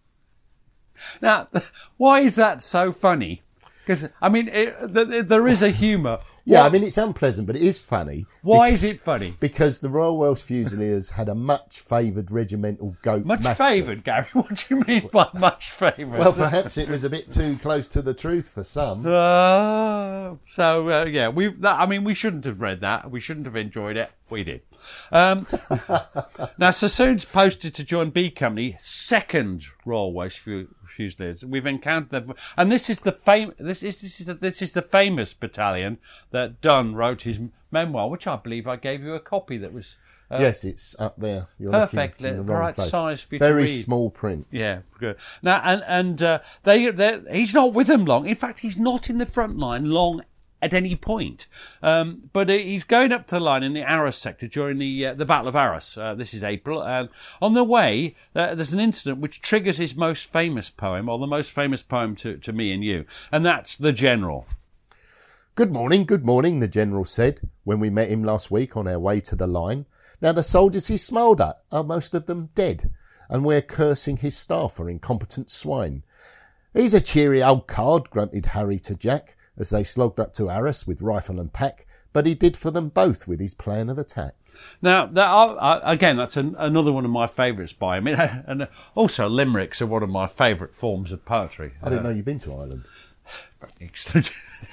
Now, why is that so funny? Because, I mean, it, th- there is a humour. Yeah, What- I mean, it's unpleasant, but it is funny. Why be- is it funny? Because the Royal Welsh Fusiliers had a much favoured regimental goat Much mascot. favoured, Gary. What do you mean by much favoured? Well, perhaps it was a bit too close to the truth for some. Uh, so, uh, yeah, we. I mean, we shouldn't have read that. We shouldn't have enjoyed it. We did. Um, now, Sassoon's posted to join B Company, second Royal Welsh Fusiliers. We've encountered them, and this is the fam- This is this is the, this is the famous battalion that Dunn wrote his memoir, which I believe I gave you a copy. That was uh, Yes, it's up there. You're perfect, looking in the wrong right place. size for you to Very read. small print. Yeah, good. Now, and and uh, they, they, he's not with them long. In fact, he's not in the front line long at any point. Um, but he's going up to the line in the Arras sector during the uh, the Battle of Arras. Uh, this is April, and on the way, uh, there's an incident which triggers his most famous poem, or the most famous poem to, to me and you, and that's The General. Good morning, good morning, the General said when we met him last week on our way to the line. Now the soldiers he smiled at are most of them dead, and we're cursing his staff for incompetent swine. He's a cheery old card, grunted Harry to Jack, as they slogged up to Arras with rifle and pack, but he did for them both with his plan of attack. Now, that are, uh, again, that's an, another one of my favourites by him. And also limericks are one of my favourite forms of poetry. I didn't uh, know you'd been to Ireland. Excellent.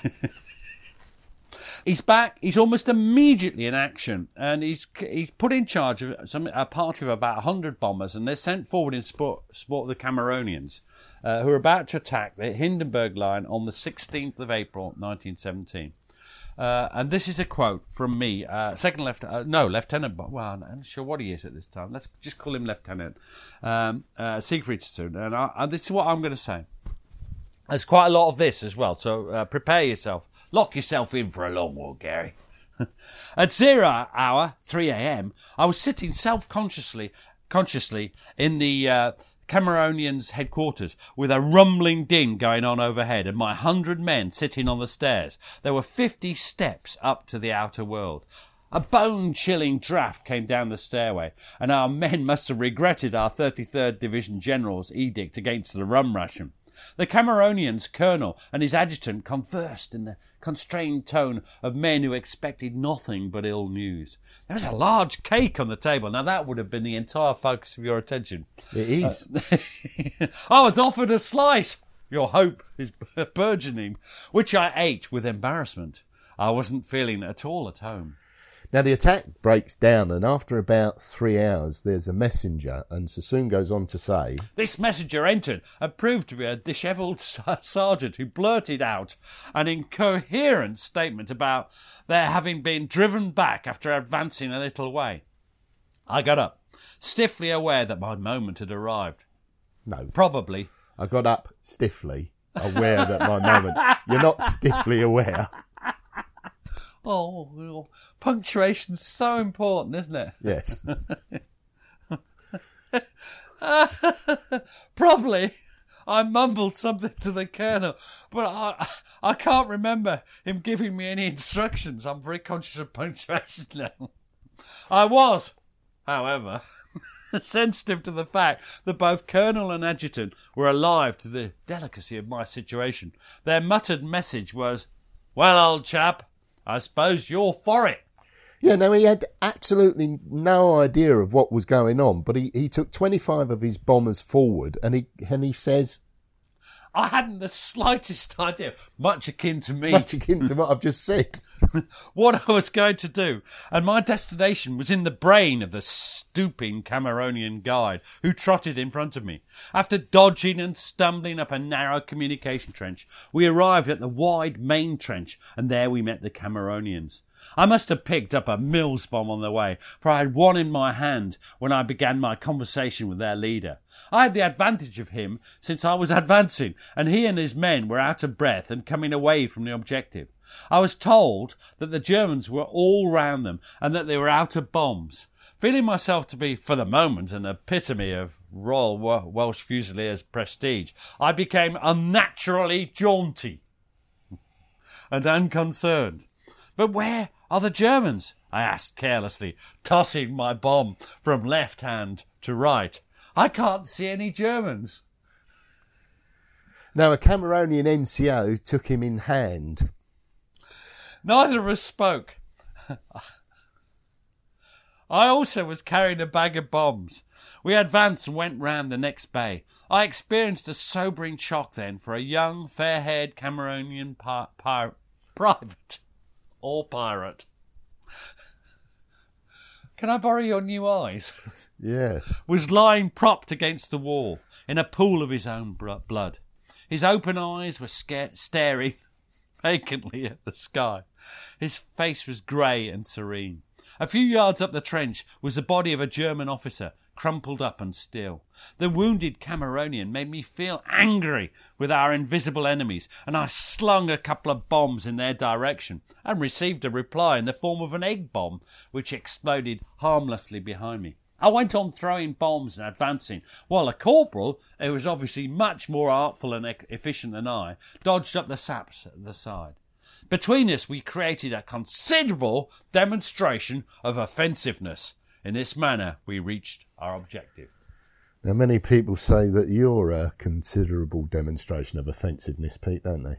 He's back. He's almost immediately in action, and he's he's put in charge of some a party of about a hundred bombers, and they're sent forward in support, support of the Cameronians, uh, who are about to attack the Hindenburg line on the sixteenth of April, nineteen seventeen. Uh, and this is a quote from me, uh, second lieutenant, uh, no, Lieutenant, well, I'm not sure what he is at this time. Let's just call him Lieutenant um, uh, Siegfried Sassoon, and I, I, this is what I'm going to say. There's quite a lot of this as well, so uh, prepare yourself. Lock yourself in for a long walk, Gary. At zero hour, three a.m., I was sitting self-consciously consciously in the uh, Cameronians' headquarters with a rumbling din going on overhead and my hundred men sitting on the stairs. There were fifty steps up to the outer world. A bone-chilling draft came down the stairway, and our men must have regretted our thirty-third Division General's edict against the rum ration. The Cameronians' colonel and his adjutant conversed in the constrained tone of men who expected nothing but ill news. There was a large cake on the table. Now, that would have been the entire focus of your attention. It is. Uh, I was offered a slice. Your hope is burgeoning, which I ate with embarrassment. I wasn't feeling at all at home. Now the attack breaks down, and after about three hours there's a messenger, and Sassoon goes on to say, This messenger entered and proved to be a dishevelled sergeant who blurted out an incoherent statement about their having been driven back after advancing a little way. I got up, stiffly aware that my moment had arrived. No. Probably. I got up stiffly, aware that my moment... You're not stiffly aware. Oh, well, punctuation's so important, isn't it? Yes. Probably I mumbled something to the colonel, but I I can't remember him giving me any instructions. I'm very conscious of punctuation now. I was, however, sensitive to the fact that both colonel and adjutant were alive to the delicacy of my situation. Their muttered message was, "Well, old chap, I suppose you're for it." Yeah, no, he had absolutely no idea of what was going on, but he, he took twenty-five of his bombers forward and he and he says... I hadn't the slightest idea, much akin to me, Much akin to what I've just said. what I was going to do, and my destination was in the brain of the stooping Cameronian guide who trotted in front of me. After dodging and stumbling up a narrow communication trench, we arrived at the wide main trench, and there we met the Cameronians. I must have picked up a Mills bomb on the way, for I had one in my hand when I began my conversation with their leader. I had the advantage of him since I was advancing, and he and his men were out of breath and coming away from the objective. I was told that the Germans were all round them and that they were out of bombs. Feeling myself to be, for the moment, an epitome of Royal Welsh Fusiliers prestige, I became unnaturally jaunty and unconcerned. But where are the Germans? I asked carelessly, tossing my bomb from left hand to right. I can't see any Germans. Now, a Cameronian N C O took him in hand. Neither of us spoke. I also was carrying a bag of bombs. We advanced and went round the next bay. I experienced a sobering shock then for a young, fair-haired Cameronian pi- pi- private. Or pirate. Can I borrow your new eyes? Yes. Was lying propped against the wall in a pool of his own blood. His open eyes were sca- staring vacantly at the sky. His face was grey and serene. A few yards up the trench was the body of a German officer, crumpled up and still. The wounded Cameronian made me feel angry with our invisible enemies, and I slung a couple of bombs in their direction and received a reply in the form of an egg bomb, which exploded harmlessly behind me. I went on throwing bombs and advancing, while a corporal, who was obviously much more artful and efficient than I, dodged up the saps at the side. Between us, we created a considerable demonstration of offensiveness. In this manner, we reached our objective. Now, many people say that you're a considerable demonstration of offensiveness, Pete, don't they?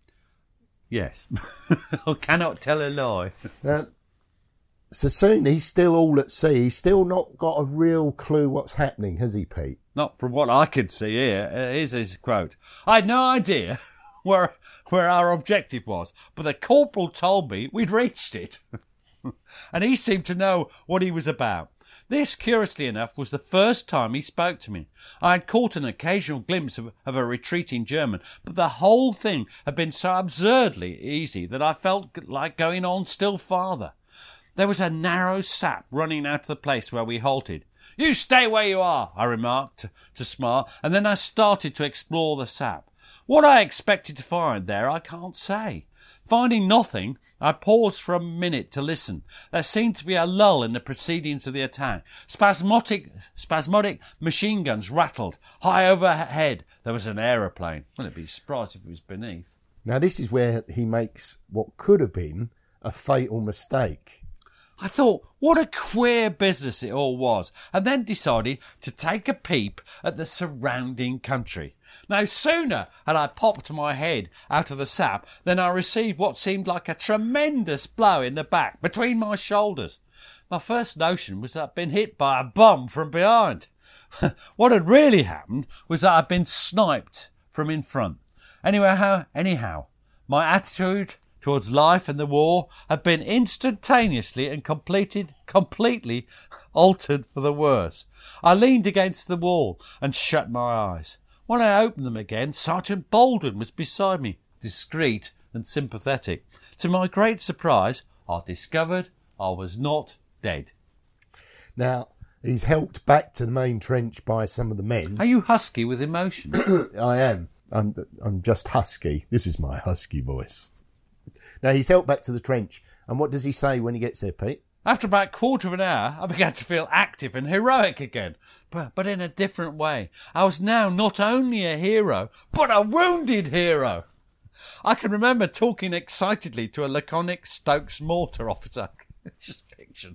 Yes. I cannot tell a lie. Now, Sassoon, he's still all at sea. He's still not got a real clue what's happening, has he, Pete? Not from what I could see here. Uh, here's his quote. I had no idea where where our objective was, but the corporal told me we'd reached it. And he seemed to know what he was about. This, curiously enough, was the first time he spoke to me. I had caught an occasional glimpse of, of a retreating German, but the whole thing had been so absurdly easy that I felt like going on still farther. There was a narrow sap running out of the place where we halted. "You stay where you are," I remarked to, to Smart, and then I started to explore the sap. What I expected to find there, I can't say. Finding nothing, I paused for a minute to listen. There seemed to be a lull in the proceedings of the attack. Spasmodic, spasmodic machine guns rattled. High overhead, there was an aeroplane. Well, I'd be surprised if it was beneath. Now, this is where he makes what could have been a fatal mistake. I thought, what a queer business it all was, and then decided to take a peep at the surrounding country. No sooner had I popped my head out of the sap than I received what seemed like a tremendous blow in the back between my shoulders. My first notion was that I'd been hit by a bomb from behind. What had really happened was that I'd been sniped from in front. Anyway, anyhow, my attitude towards life and the war had been instantaneously and completed, completely altered for the worse. I leaned against the wall and shut my eyes. When I opened them again, Sergeant Baldwin was beside me, discreet and sympathetic. To my great surprise, I discovered I was not dead. Now, He's helped back to the main trench by some of the men. Are you husky with emotion? I am. I'm, I'm just husky. This is my husky voice. Now, he's helped back to the trench. And what does he say when he gets there, Pete? After about a quarter of an hour, I began to feel active and heroic again, but, but in a different way. I was now not only a hero, but a wounded hero. I can remember talking excitedly to a laconic Stokes mortar officer, just fiction,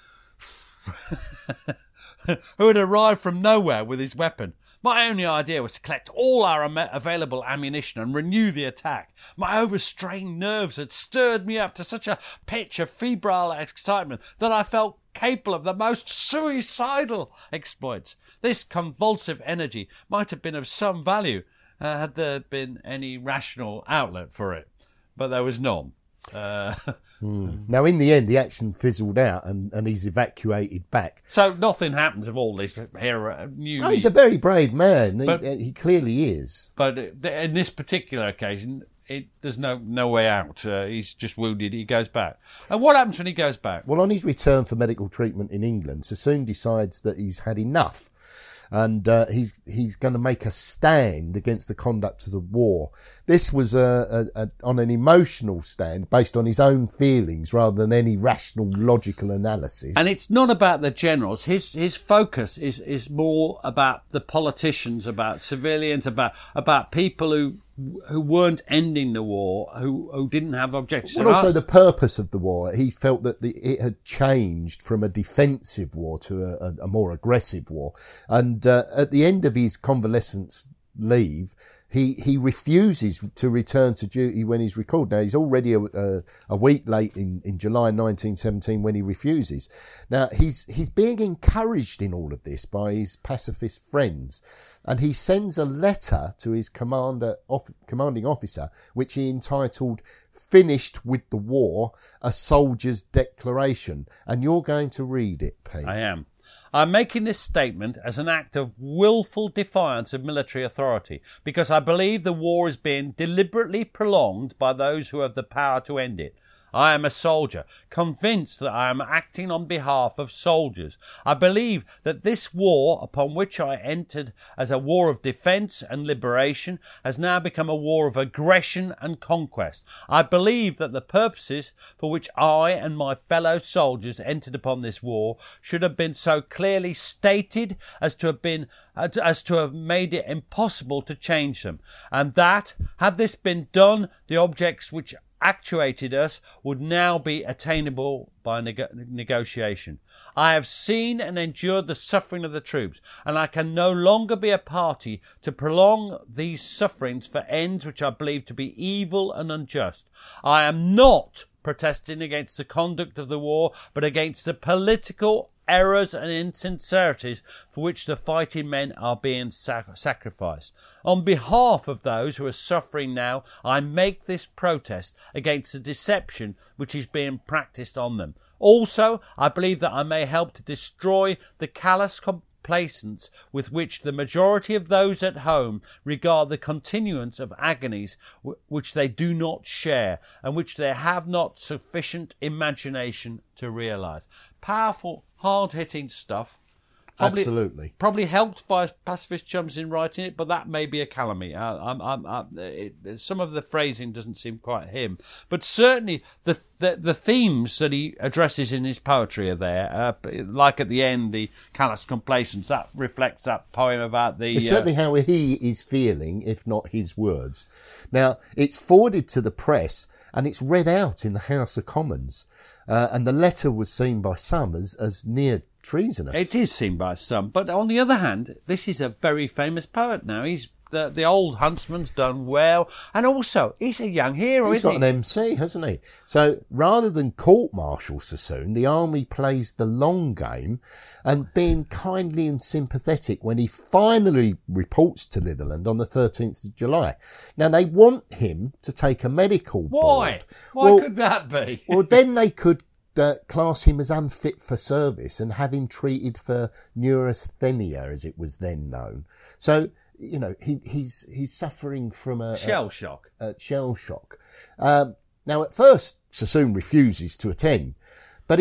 who had arrived from nowhere with his weapon. My only idea was to collect all our am- available ammunition and renew the attack. My overstrained nerves had stirred me up to such a pitch of febrile excitement that I felt capable of the most suicidal exploits. This convulsive energy might have been of some value uh, had there been any rational outlet for it, but there was none. Uh, mm. Now, in the end, the action fizzled out and, and he's evacuated back. So nothing happens of all this here. New oh, he's a very brave man. But, he, he clearly is. But in this particular occasion, it, there's no no way out. Uh, he's just wounded. He goes back. And what happens when he goes back? Well, on his return for medical treatment in England, Sassoon decides that he's had enough. And uh, he's he's going to make a stand against the conduct of the war. This was a, a, a, on an emotional stand based on his own feelings rather than any rational, logical analysis. And it's not about the generals. His his focus is, is more about the politicians, about civilians, about about people who who weren't ending the war, who who didn't have objectives. Well, also the purpose of the war. He felt that the, it had changed from a defensive war to a, a more aggressive war. And uh, at the end of his convalescence leave, he he refuses to return to duty when he's recalled. Now, he's already a, a, a week late in, in July nineteen seventeen when he refuses. Now, he's he's being encouraged in all of this by his pacifist friends, and he sends a letter to his commander, off, commanding officer, which he entitled "Finished with the War, a Soldier's Declaration." And you're going to read it, Pete. I am. I'm making this statement as an act of willful defiance of military authority because I believe the war is being deliberately prolonged by those who have the power to end it. I am a soldier, convinced that I am acting on behalf of soldiers. I believe that this war, upon which I entered as a war of defence and liberation, has now become a war of aggression and conquest. I believe that the purposes for which I and my fellow soldiers entered upon this war should have been so clearly stated as to have been as to have made it impossible to change them, and that, had this been done, the objects which actuated us would now be attainable by neg- negotiation. I have seen and endured the suffering of the troops, and I can no longer be a party to prolong these sufferings for ends which I believe to be evil and unjust. I am not protesting against the conduct of the war, but against the political errors and insincerities for which the fighting men are being sac- sacrificed. On behalf of those who are suffering now, I make this protest against the deception which is being practiced on them. Also, I believe that I may help to destroy the callous complacence with which the majority of those at home regard the continuance of agonies w- which they do not share and which they have not sufficient imagination to realise. Powerful, hard-hitting stuff. Probably, Absolutely. Probably helped by pacifist chums in writing it, but that may be a calamity. I, I'm, I'm, I'm, it, some of the phrasing doesn't seem quite him. But certainly the the, the themes that he addresses in his poetry are there. Uh, like at the end, the callous complacence, that reflects that poem about the... It's uh, certainly how he is feeling, if not his words. Now, it's forwarded to the press and it's read out in the House of Commons. Uh, and the letter was seen by some as, as near treasonous. It is seen by some, but on the other hand, this is a very famous poet now. He's the the old Huntsman's done well, and also he's a young hero. He's isn't got he? an M C, hasn't he? So rather than court-martial Sassoon, the army plays the long game, and being kindly and sympathetic when he finally reports to Litherland on the thirteenth of July. Now they want him to take a medical Why? board. Why well, could that be? well, then they could uh, class him as unfit for service and have him treated for neurasthenia, as it was then known. So, you know, he, he's he's suffering from a Shell shock. A, a shell shock. Um, now, at first, Sassoon refuses to attend, but he's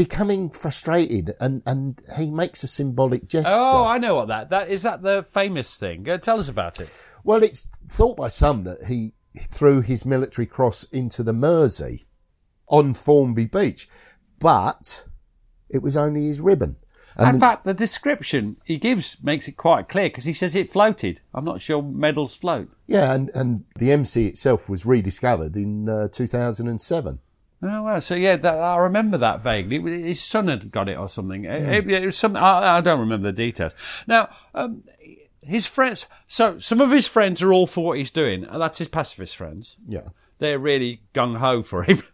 becoming frustrated, and, and he makes a symbolic gesture. Oh, I know what that that is. That the famous thing? Uh, tell us about it. Well, it's thought by some that he threw his military cross into the Mersey on Formby Beach, but it was only his ribbon. And in fact, the description he gives makes it quite clear, because he says it floated. I'm not sure medals float. Yeah, and, and the M C itself was rediscovered in uh, two thousand seven. Oh, well, so yeah, that, I remember that vaguely. His son had got it or something. Yeah. It, it was some, I, I don't remember the details. Now, um, his friends, so some of his friends are all for what he's doing, and that's his pacifist friends. Yeah. They're really gung-ho for him.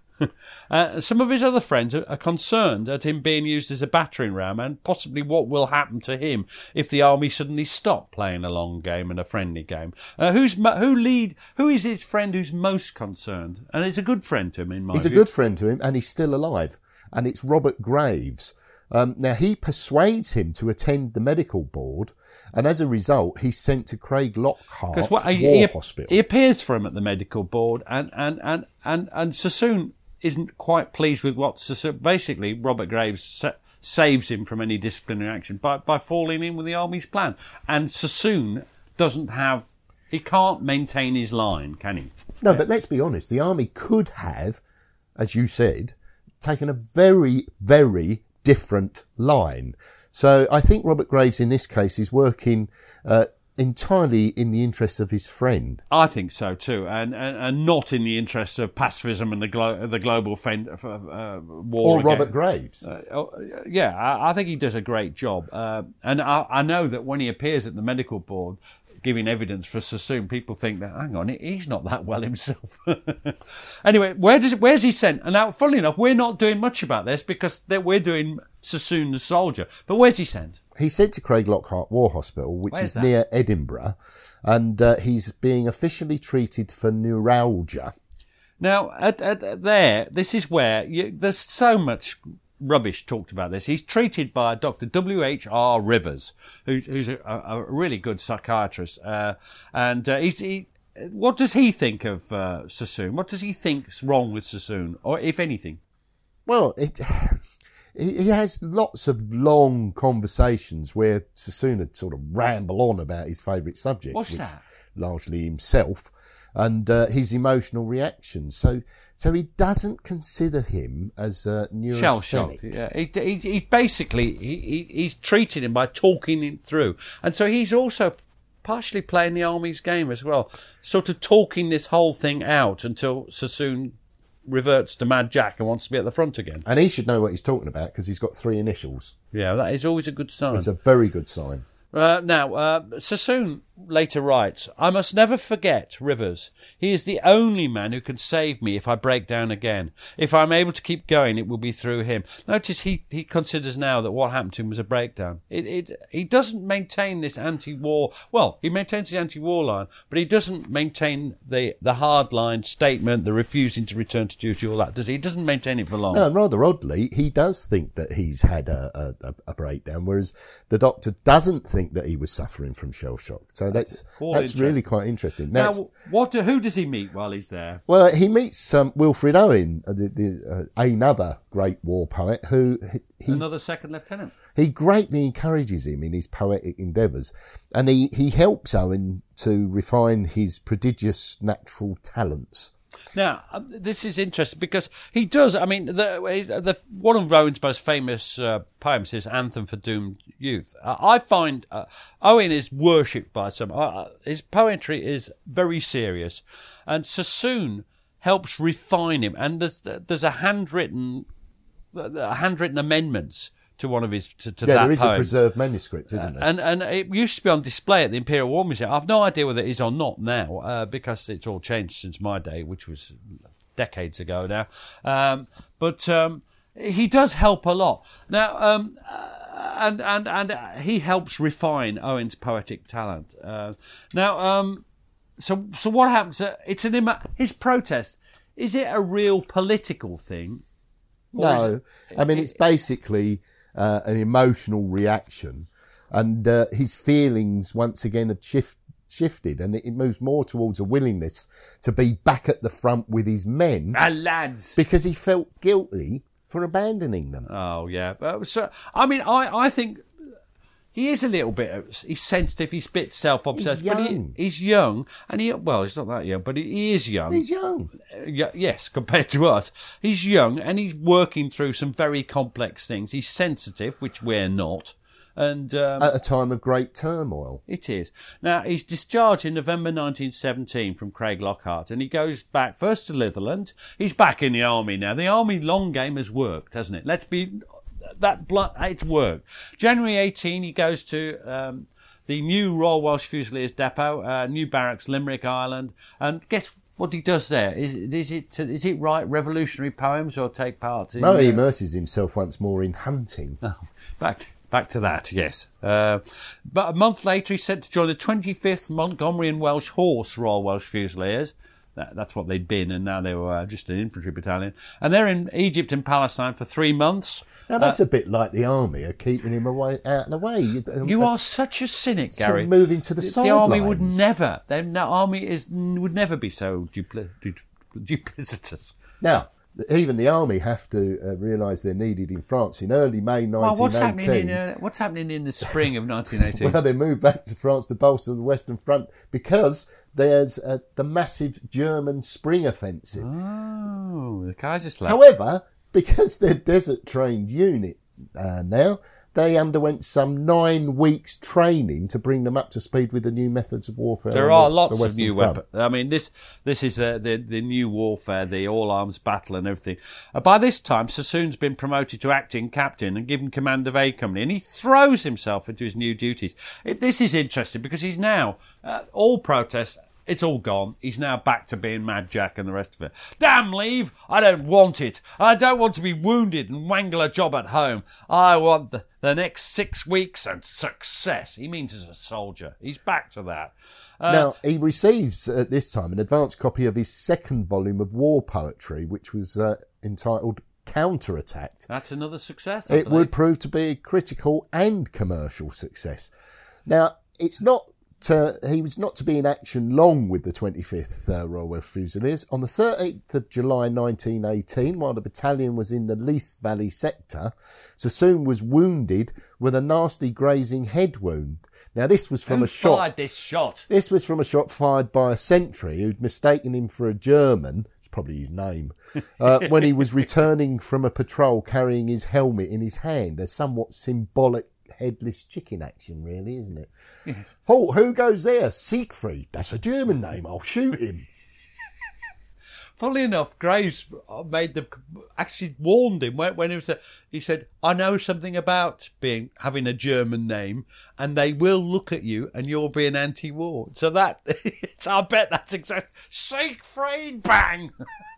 Uh, some of his other friends are, are concerned at him being used as a battering ram, and possibly what will happen to him if the army suddenly stop playing a long game and a friendly game. Uh, who's who lead? Who is his friend who's most concerned? And it's a good friend to him, in my He's view. a good friend to him, and he's still alive. And it's Robert Graves. Um, now, he persuades him to attend the medical board, and as a result, he's sent to Craig Lockhart what, War he, he, Hospital. He appears for him at the medical board, and and and and, and Sassoon isn't quite pleased with what Sassoon. Basically, Robert Graves sa- saves him from any disciplinary action by by falling in with the army's plan, and Sassoon doesn't have. He can't maintain his line, can he? No, but let's be honest. The army could have, as you said, taken a very, very different line. So I think Robert Graves in this case is working uh, entirely in the interests of his friend. I think so too, and and, and not in the interests of pacifism and the glo- the global fend- uh, war. Or Robert Graves. Uh, oh, yeah, I, I think he does a great job, uh, and I, I know that when he appears at the medical board giving evidence for Sassoon, people think that, hang on, he's not that well himself. Anyway, where does where's he sent? And now, funnily enough, we're not doing much about this because we're doing Sassoon the soldier. But where's he sent? He's sent to Craig Lockhart War Hospital, which Where's is that? near Edinburgh, and uh, he's being officially treated for neuralgia. Now, at, at, at there, this is where you, there's so much rubbish talked about this. He's treated by Doctor W H R Rivers, who's, who's a, a really good psychiatrist, uh, and uh, he's, he. What does he think of uh, Sassoon? What does he think's wrong with Sassoon, or if anything? Well, it, he he has lots of long conversations where Sassoon would sort of ramble on about his favourite subject, What's which that? largely himself, and uh, his emotional reactions. So, so he doesn't consider him as uh, Shell shocked. neurasthenic. Yeah, he, he, he basically he, he, he's treated him by talking him through, and so he's also partially playing the army's game as well, sort of talking this whole thing out until Sassoon reverts to Mad Jack and wants to be at the front again. And he should know what he's talking about because he's got three initials. Yeah, that is always a good sign. It's a very good sign. Uh, now, uh, Sassoon later writes, I must never forget Rivers. He is the only man who can save me if I break down again. If I'm able to keep going, it will be through him. Notice he, he considers now that what happened to him was a breakdown. It, it, he doesn't maintain this anti-war, well, he maintains the anti-war line, but he doesn't maintain the, the hard-line statement, the refusing to return to duty, all that, does he? He doesn't maintain it for long. No, and rather oddly, he does think that he's had a, a, a breakdown, whereas the doctor doesn't think that he was suffering from shell shock. So that's All that's interesting. really quite interesting. Now, Now, what do, who does he meet while he's there? well, he meets um, Wilfred Owen, uh, the, the, uh, another great war poet, who he Another second lieutenant. he greatly encourages him in his poetic endeavours, and he, he helps Owen to refine his prodigious natural talents. Now, uh, this is interesting because he does. I mean, the, the one of Rowan's most famous uh, poems is "Anthem for Doomed Youth." Uh, I find uh, Owen is worshipped by some. Uh, his poetry is very serious, and Sassoon helps refine him. And there's there's a handwritten, uh, handwritten amendments to one of his to, to Yeah, that there is poem. a preserved manuscript, isn't there? And and it used to be on display at the Imperial War Museum. I've no idea whether it is or not now, uh, because it's all changed since my day, which was decades ago now. Um, but um, he does help a lot. Now, um, uh, and and and he helps refine Owen's poetic talent. Uh, now, um, so so what happens? Uh, it's an ima- his protest. Is it a real political thing? Or is No, it- I mean, it's basically uh, an emotional reaction, and uh, his feelings once again have shift, shifted, and it, it moves more towards a willingness to be back at the front with his men Ah, lads. because he felt guilty for abandoning them. Oh, yeah. But, so, I mean, I, I think he is a little bit, he's sensitive, he's a bit self-obsessed. He's but he, young. he's young, and he, well, he's not that young, but he is young. He's young. Uh, yeah, yes, compared to us. He's young, and he's working through some very complex things. He's sensitive, which we're not. And um, At a time of great turmoil. it is. Now, he's discharged in November nineteen seventeen from Craig Lockhart, and he goes back first to Litherland. He's back in the army now. The army long game has worked, hasn't it? Let's be that blunt. It's worked. January eighteenth, he goes to um, the new Royal Welsh Fusiliers Depot, uh, New Barracks, Limerick, Ireland, and guess what he does there? Is, is it is it write revolutionary poems or take part in? No, he uh, immerses himself once more in hunting. Oh, back. Back to that, yes. Uh, but a month later, he's sent to join the twenty-fifth Montgomery and Welsh Horse Royal Welsh Fusiliers. That, that's what they'd been, and now they were uh, just an infantry battalion. And they're in Egypt and Palestine for three months. Now, that's uh, a bit like the army are keeping him away out of the way. You, you are such a cynic, Gary. Moving to the, the The army would sidelines. never, the army is would never be so dupli- du- duplicitous. Now, even the army have to uh, realise they're needed in France in early May nineteen eighteen. Well, what's happening in uh, what's happening in the spring of nineteen eighteen? Well, they moved back to France to bolster the Western Front because there's uh, the massive German spring offensive. Oh, the Kaiserslautern. However, because they're desert-trained unit uh, now, they underwent some nine weeks training to bring them up to speed with the new methods of warfare. There on are the, lots the of new Front. weapons. I mean, this this is uh, the the new warfare, the all-arms battle and everything. Uh, by this time, Sassoon's been promoted to acting captain and given command of A Company, and he throws himself into his new duties. It, this is interesting because he's now, uh, all protests, it's all gone. He's now back to being Mad Jack and the rest of it. Damn leave! I don't want it. I don't want to be wounded and wangle a job at home. I want the, the next six weeks and success. He means as a soldier. He's back to that. Uh, Now, he receives at this time an advanced copy of his second volume of war poetry, which was uh, entitled Counterattacked. That's another success, I It believe. would prove to be a critical and commercial success. Now, it's not to, he was not to be in action long with the twenty-fifth uh, Royal Welsh Fusiliers. On the thirteenth of July nineteen eighteen, while the battalion was in the Leith Valley sector, Sassoon was wounded with a nasty grazing head wound. Now, this was from Who a shot. fired this shot? This was from a shot fired by a sentry who'd mistaken him for a German. It's probably his name. Uh, when he was returning from a patrol carrying his helmet in his hand. A somewhat symbolic headless chicken action, really, isn't it? Yes. Oh, who goes there? Siegfried. That's a German name. I'll shoot him. Funnily enough, Graves made the actually warned him when, when he was. A, he said, "I know something about being having a German name, and they will look at you, and you'll be an anti-war." So that, so I bet that's exactly Siegfried. Bang.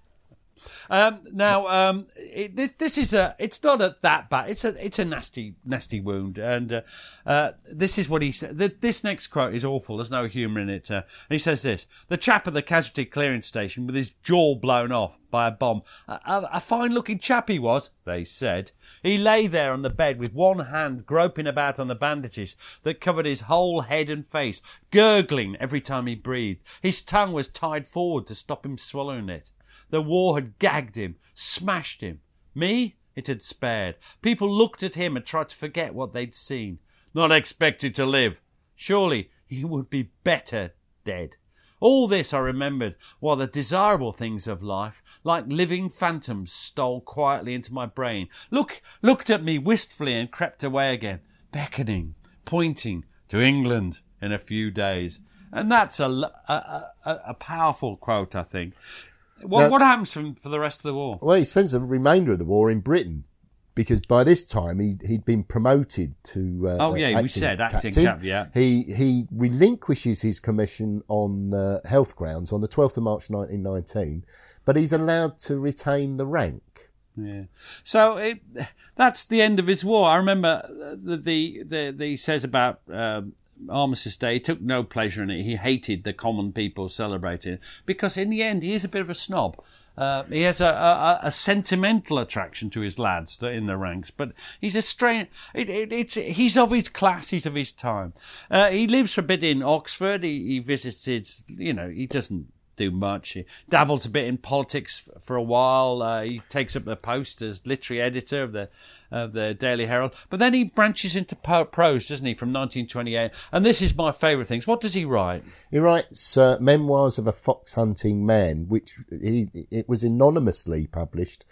Um, now, um, it, this, this is a, it's not a, that bad. It's a, it's a nasty, nasty wound. And, uh, uh, this is what he said. This next quote is awful. There's no humour in it. Uh, and he says this: the chap at the casualty clearance station with his jaw blown off by a bomb. A, a, a fine looking chap he was, they said. He lay there on the bed with one hand groping about on the bandages that covered his whole head and face, gurgling every time he breathed. His tongue was tied forward to stop him swallowing it. The war had gagged him, smashed him. Me, it had spared. People looked at him and tried to forget what they'd seen. Not expected to live. Surely he would be better dead. All this I remembered, while the desirable things of life, like living phantoms, stole quietly into my brain, look, looked at me wistfully and crept away again, beckoning, pointing to England in a few days. And that's a, a, a, a powerful quote, I think. What, Now, what happens from, for the rest of the war? Well, he spends the remainder of the war in Britain because by this time he, he'd been promoted to uh, Oh, yeah, we acting said acting captain. cap, yeah. He, he relinquishes his commission on uh, health grounds on the twelfth of March nineteen nineteen, but he's allowed to retain the rank. Yeah. So it, that's the end of his war. I remember the, the, the, the he says about... Um, Armistice Day, he took no pleasure in it. He hated the common people celebrating it because in the end he is a bit of a snob. Uh, he has a, a, a sentimental attraction to his lads that are in the ranks, but he's a strange. It, it, it's he's of his class, he's of his time. Uh, he lives for a bit in Oxford. He, he visited, you know, he doesn't do much. He dabbles a bit in politics for a while. Uh, he takes up the post as literary editor of the of the Daily Herald. But then he branches into po- prose, doesn't he, from nineteen twenty-eight? And this is my favourite things. What does he write? He writes uh, Memoirs of a Fox Hunting Man, which he, it was anonymously published.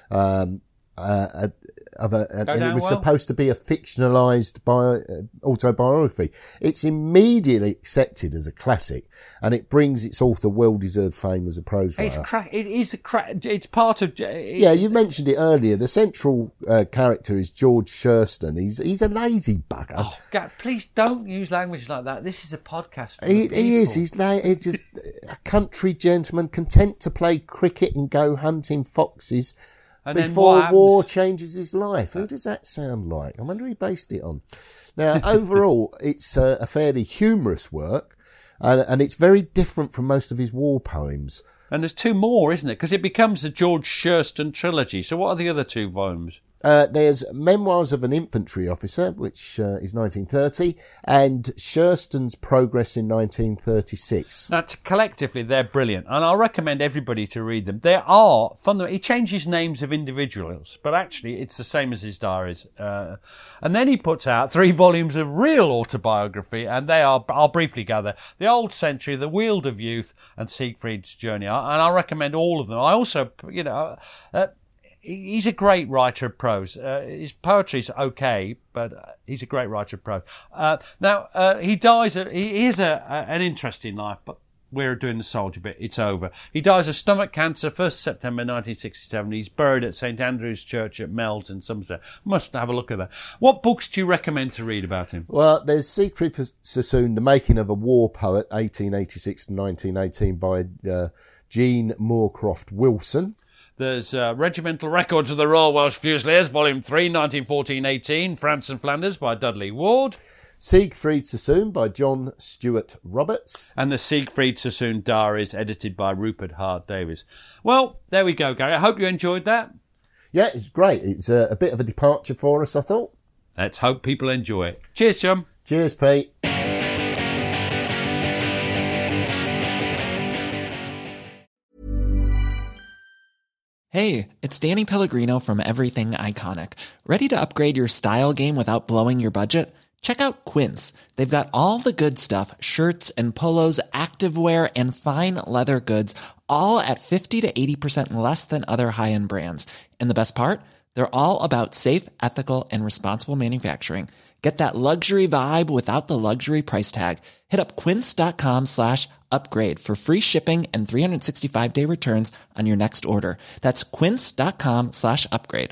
Um, uh, of a, and it was well. supposed to be a fictionalised bio, uh, autobiography. It's immediately accepted as a classic, and it brings its author well-deserved fame as a prose writer. It's cra- It is a cra- It's part of. It, yeah, you mentioned it earlier. The central uh, character is George Sherston. He's he's a lazy bugger. Oh, God, please don't use language like that. This is a podcast for He, the he is. people. He's like, he's just a country gentleman, content to play cricket and go hunting foxes. And then Before what war happens? changes his life. Who does that sound like? I wonder who he based it on. Now, overall, it's a, a fairly humorous work, and, and it's very different from most of his war poems. And there's two more, isn't it? Because it becomes the George Sherston trilogy. So what are the other two volumes? Uh, there's Memoirs of an Infantry Officer, which uh, is nineteen thirty, and Sherston's Progress in nineteen thirty-six. Now, t- collectively, they're brilliant, and I'll recommend everybody to read them. There are fundamentally, he changes names of individuals, but actually, it's the same as his diaries. Uh, and then he puts out three volumes of real autobiography, and they are, I'll briefly gather, The Old Century, The Weald of Youth, and Siegfried's Journey. And I'll recommend all of them. I also, you know, uh, he's a great writer of prose. Uh, his poetry's okay, but he's a great writer of prose. Uh, now, uh, he dies, a, he is a, a, an interesting life, but we're doing the soldier bit. It's over. He dies of stomach cancer, first of September nineteen sixty-seven. He's buried at St Andrew's Church at Mells in Somerset. Must have a look at that. What books do you recommend to read about him? Well, there's Siegfried Sassoon, The Making of a War Poet, eighteen eighty-six to nineteen eighteen, by uh, Jean Moorcroft Wilson. There's uh, Regimental Records of the Royal Welsh Fusiliers, Volume three, nineteen fourteen eighteen, France and Flanders, by Dudley Ward. Siegfried Sassoon by John Stewart Roberts. And the Siegfried Sassoon Diaries, edited by Rupert Hart Davies. Well, there we go, Gary. I hope you enjoyed that. Yeah, it's great. It's a, a bit of a departure for us, I thought. Let's hope people enjoy it. Cheers, chum. Cheers, Pete. Hey, it's Danny Pellegrino from Everything Iconic. Ready to upgrade your style game without blowing your budget? Check out Quince. They've got all the good stuff, shirts and polos, activewear, and fine leather goods, all at fifty to eighty percent less than other high-end brands. And the best part? They're all about safe, ethical, and responsible manufacturing. Get that luxury vibe without the luxury price tag. Hit up quince.com slash upgrade for free shipping and three sixty-five day returns on your next order. That's quince.com slash upgrade.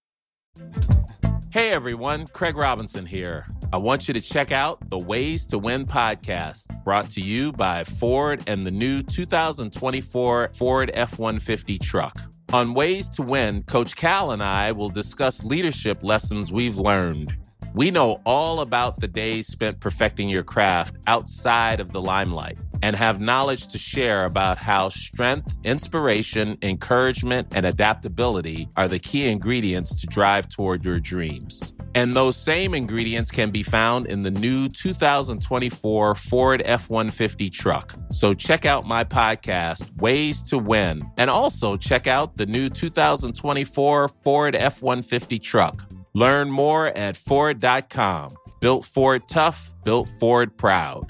Hey everyone, Craig Robinson here. I want you to check out the Ways to Win podcast, brought to you by Ford and the new two thousand twenty-four Ford F one fifty truck. On Ways to Win, Coach Cal and I will discuss leadership lessons we've learned. We know all about the days spent perfecting your craft outside of the limelight and have knowledge to share about how strength, inspiration, encouragement, and adaptability are the key ingredients to drive toward your dreams. And those same ingredients can be found in the new two thousand twenty-four Ford F one fifty truck. So check out my podcast, Ways to Win, and also check out the new two thousand twenty-four Ford F one fifty truck. Learn more at Ford dot com. Built Ford tough, built Ford proud.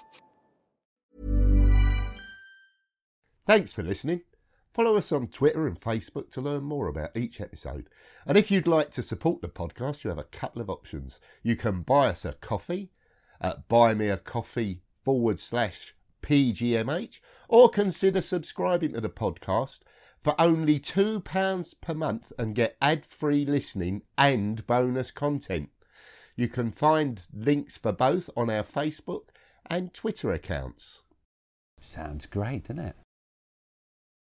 Thanks for listening. Follow us on Twitter and Facebook to learn more about each episode. And if you'd like to support the podcast, you have a couple of options. You can buy us a coffee at buymeacoffee forward slash PGMH, or consider subscribing to the podcast for only two pounds per month and get ad-free listening and bonus content. You can find links for both on our Facebook and Twitter accounts. Sounds great, doesn't it?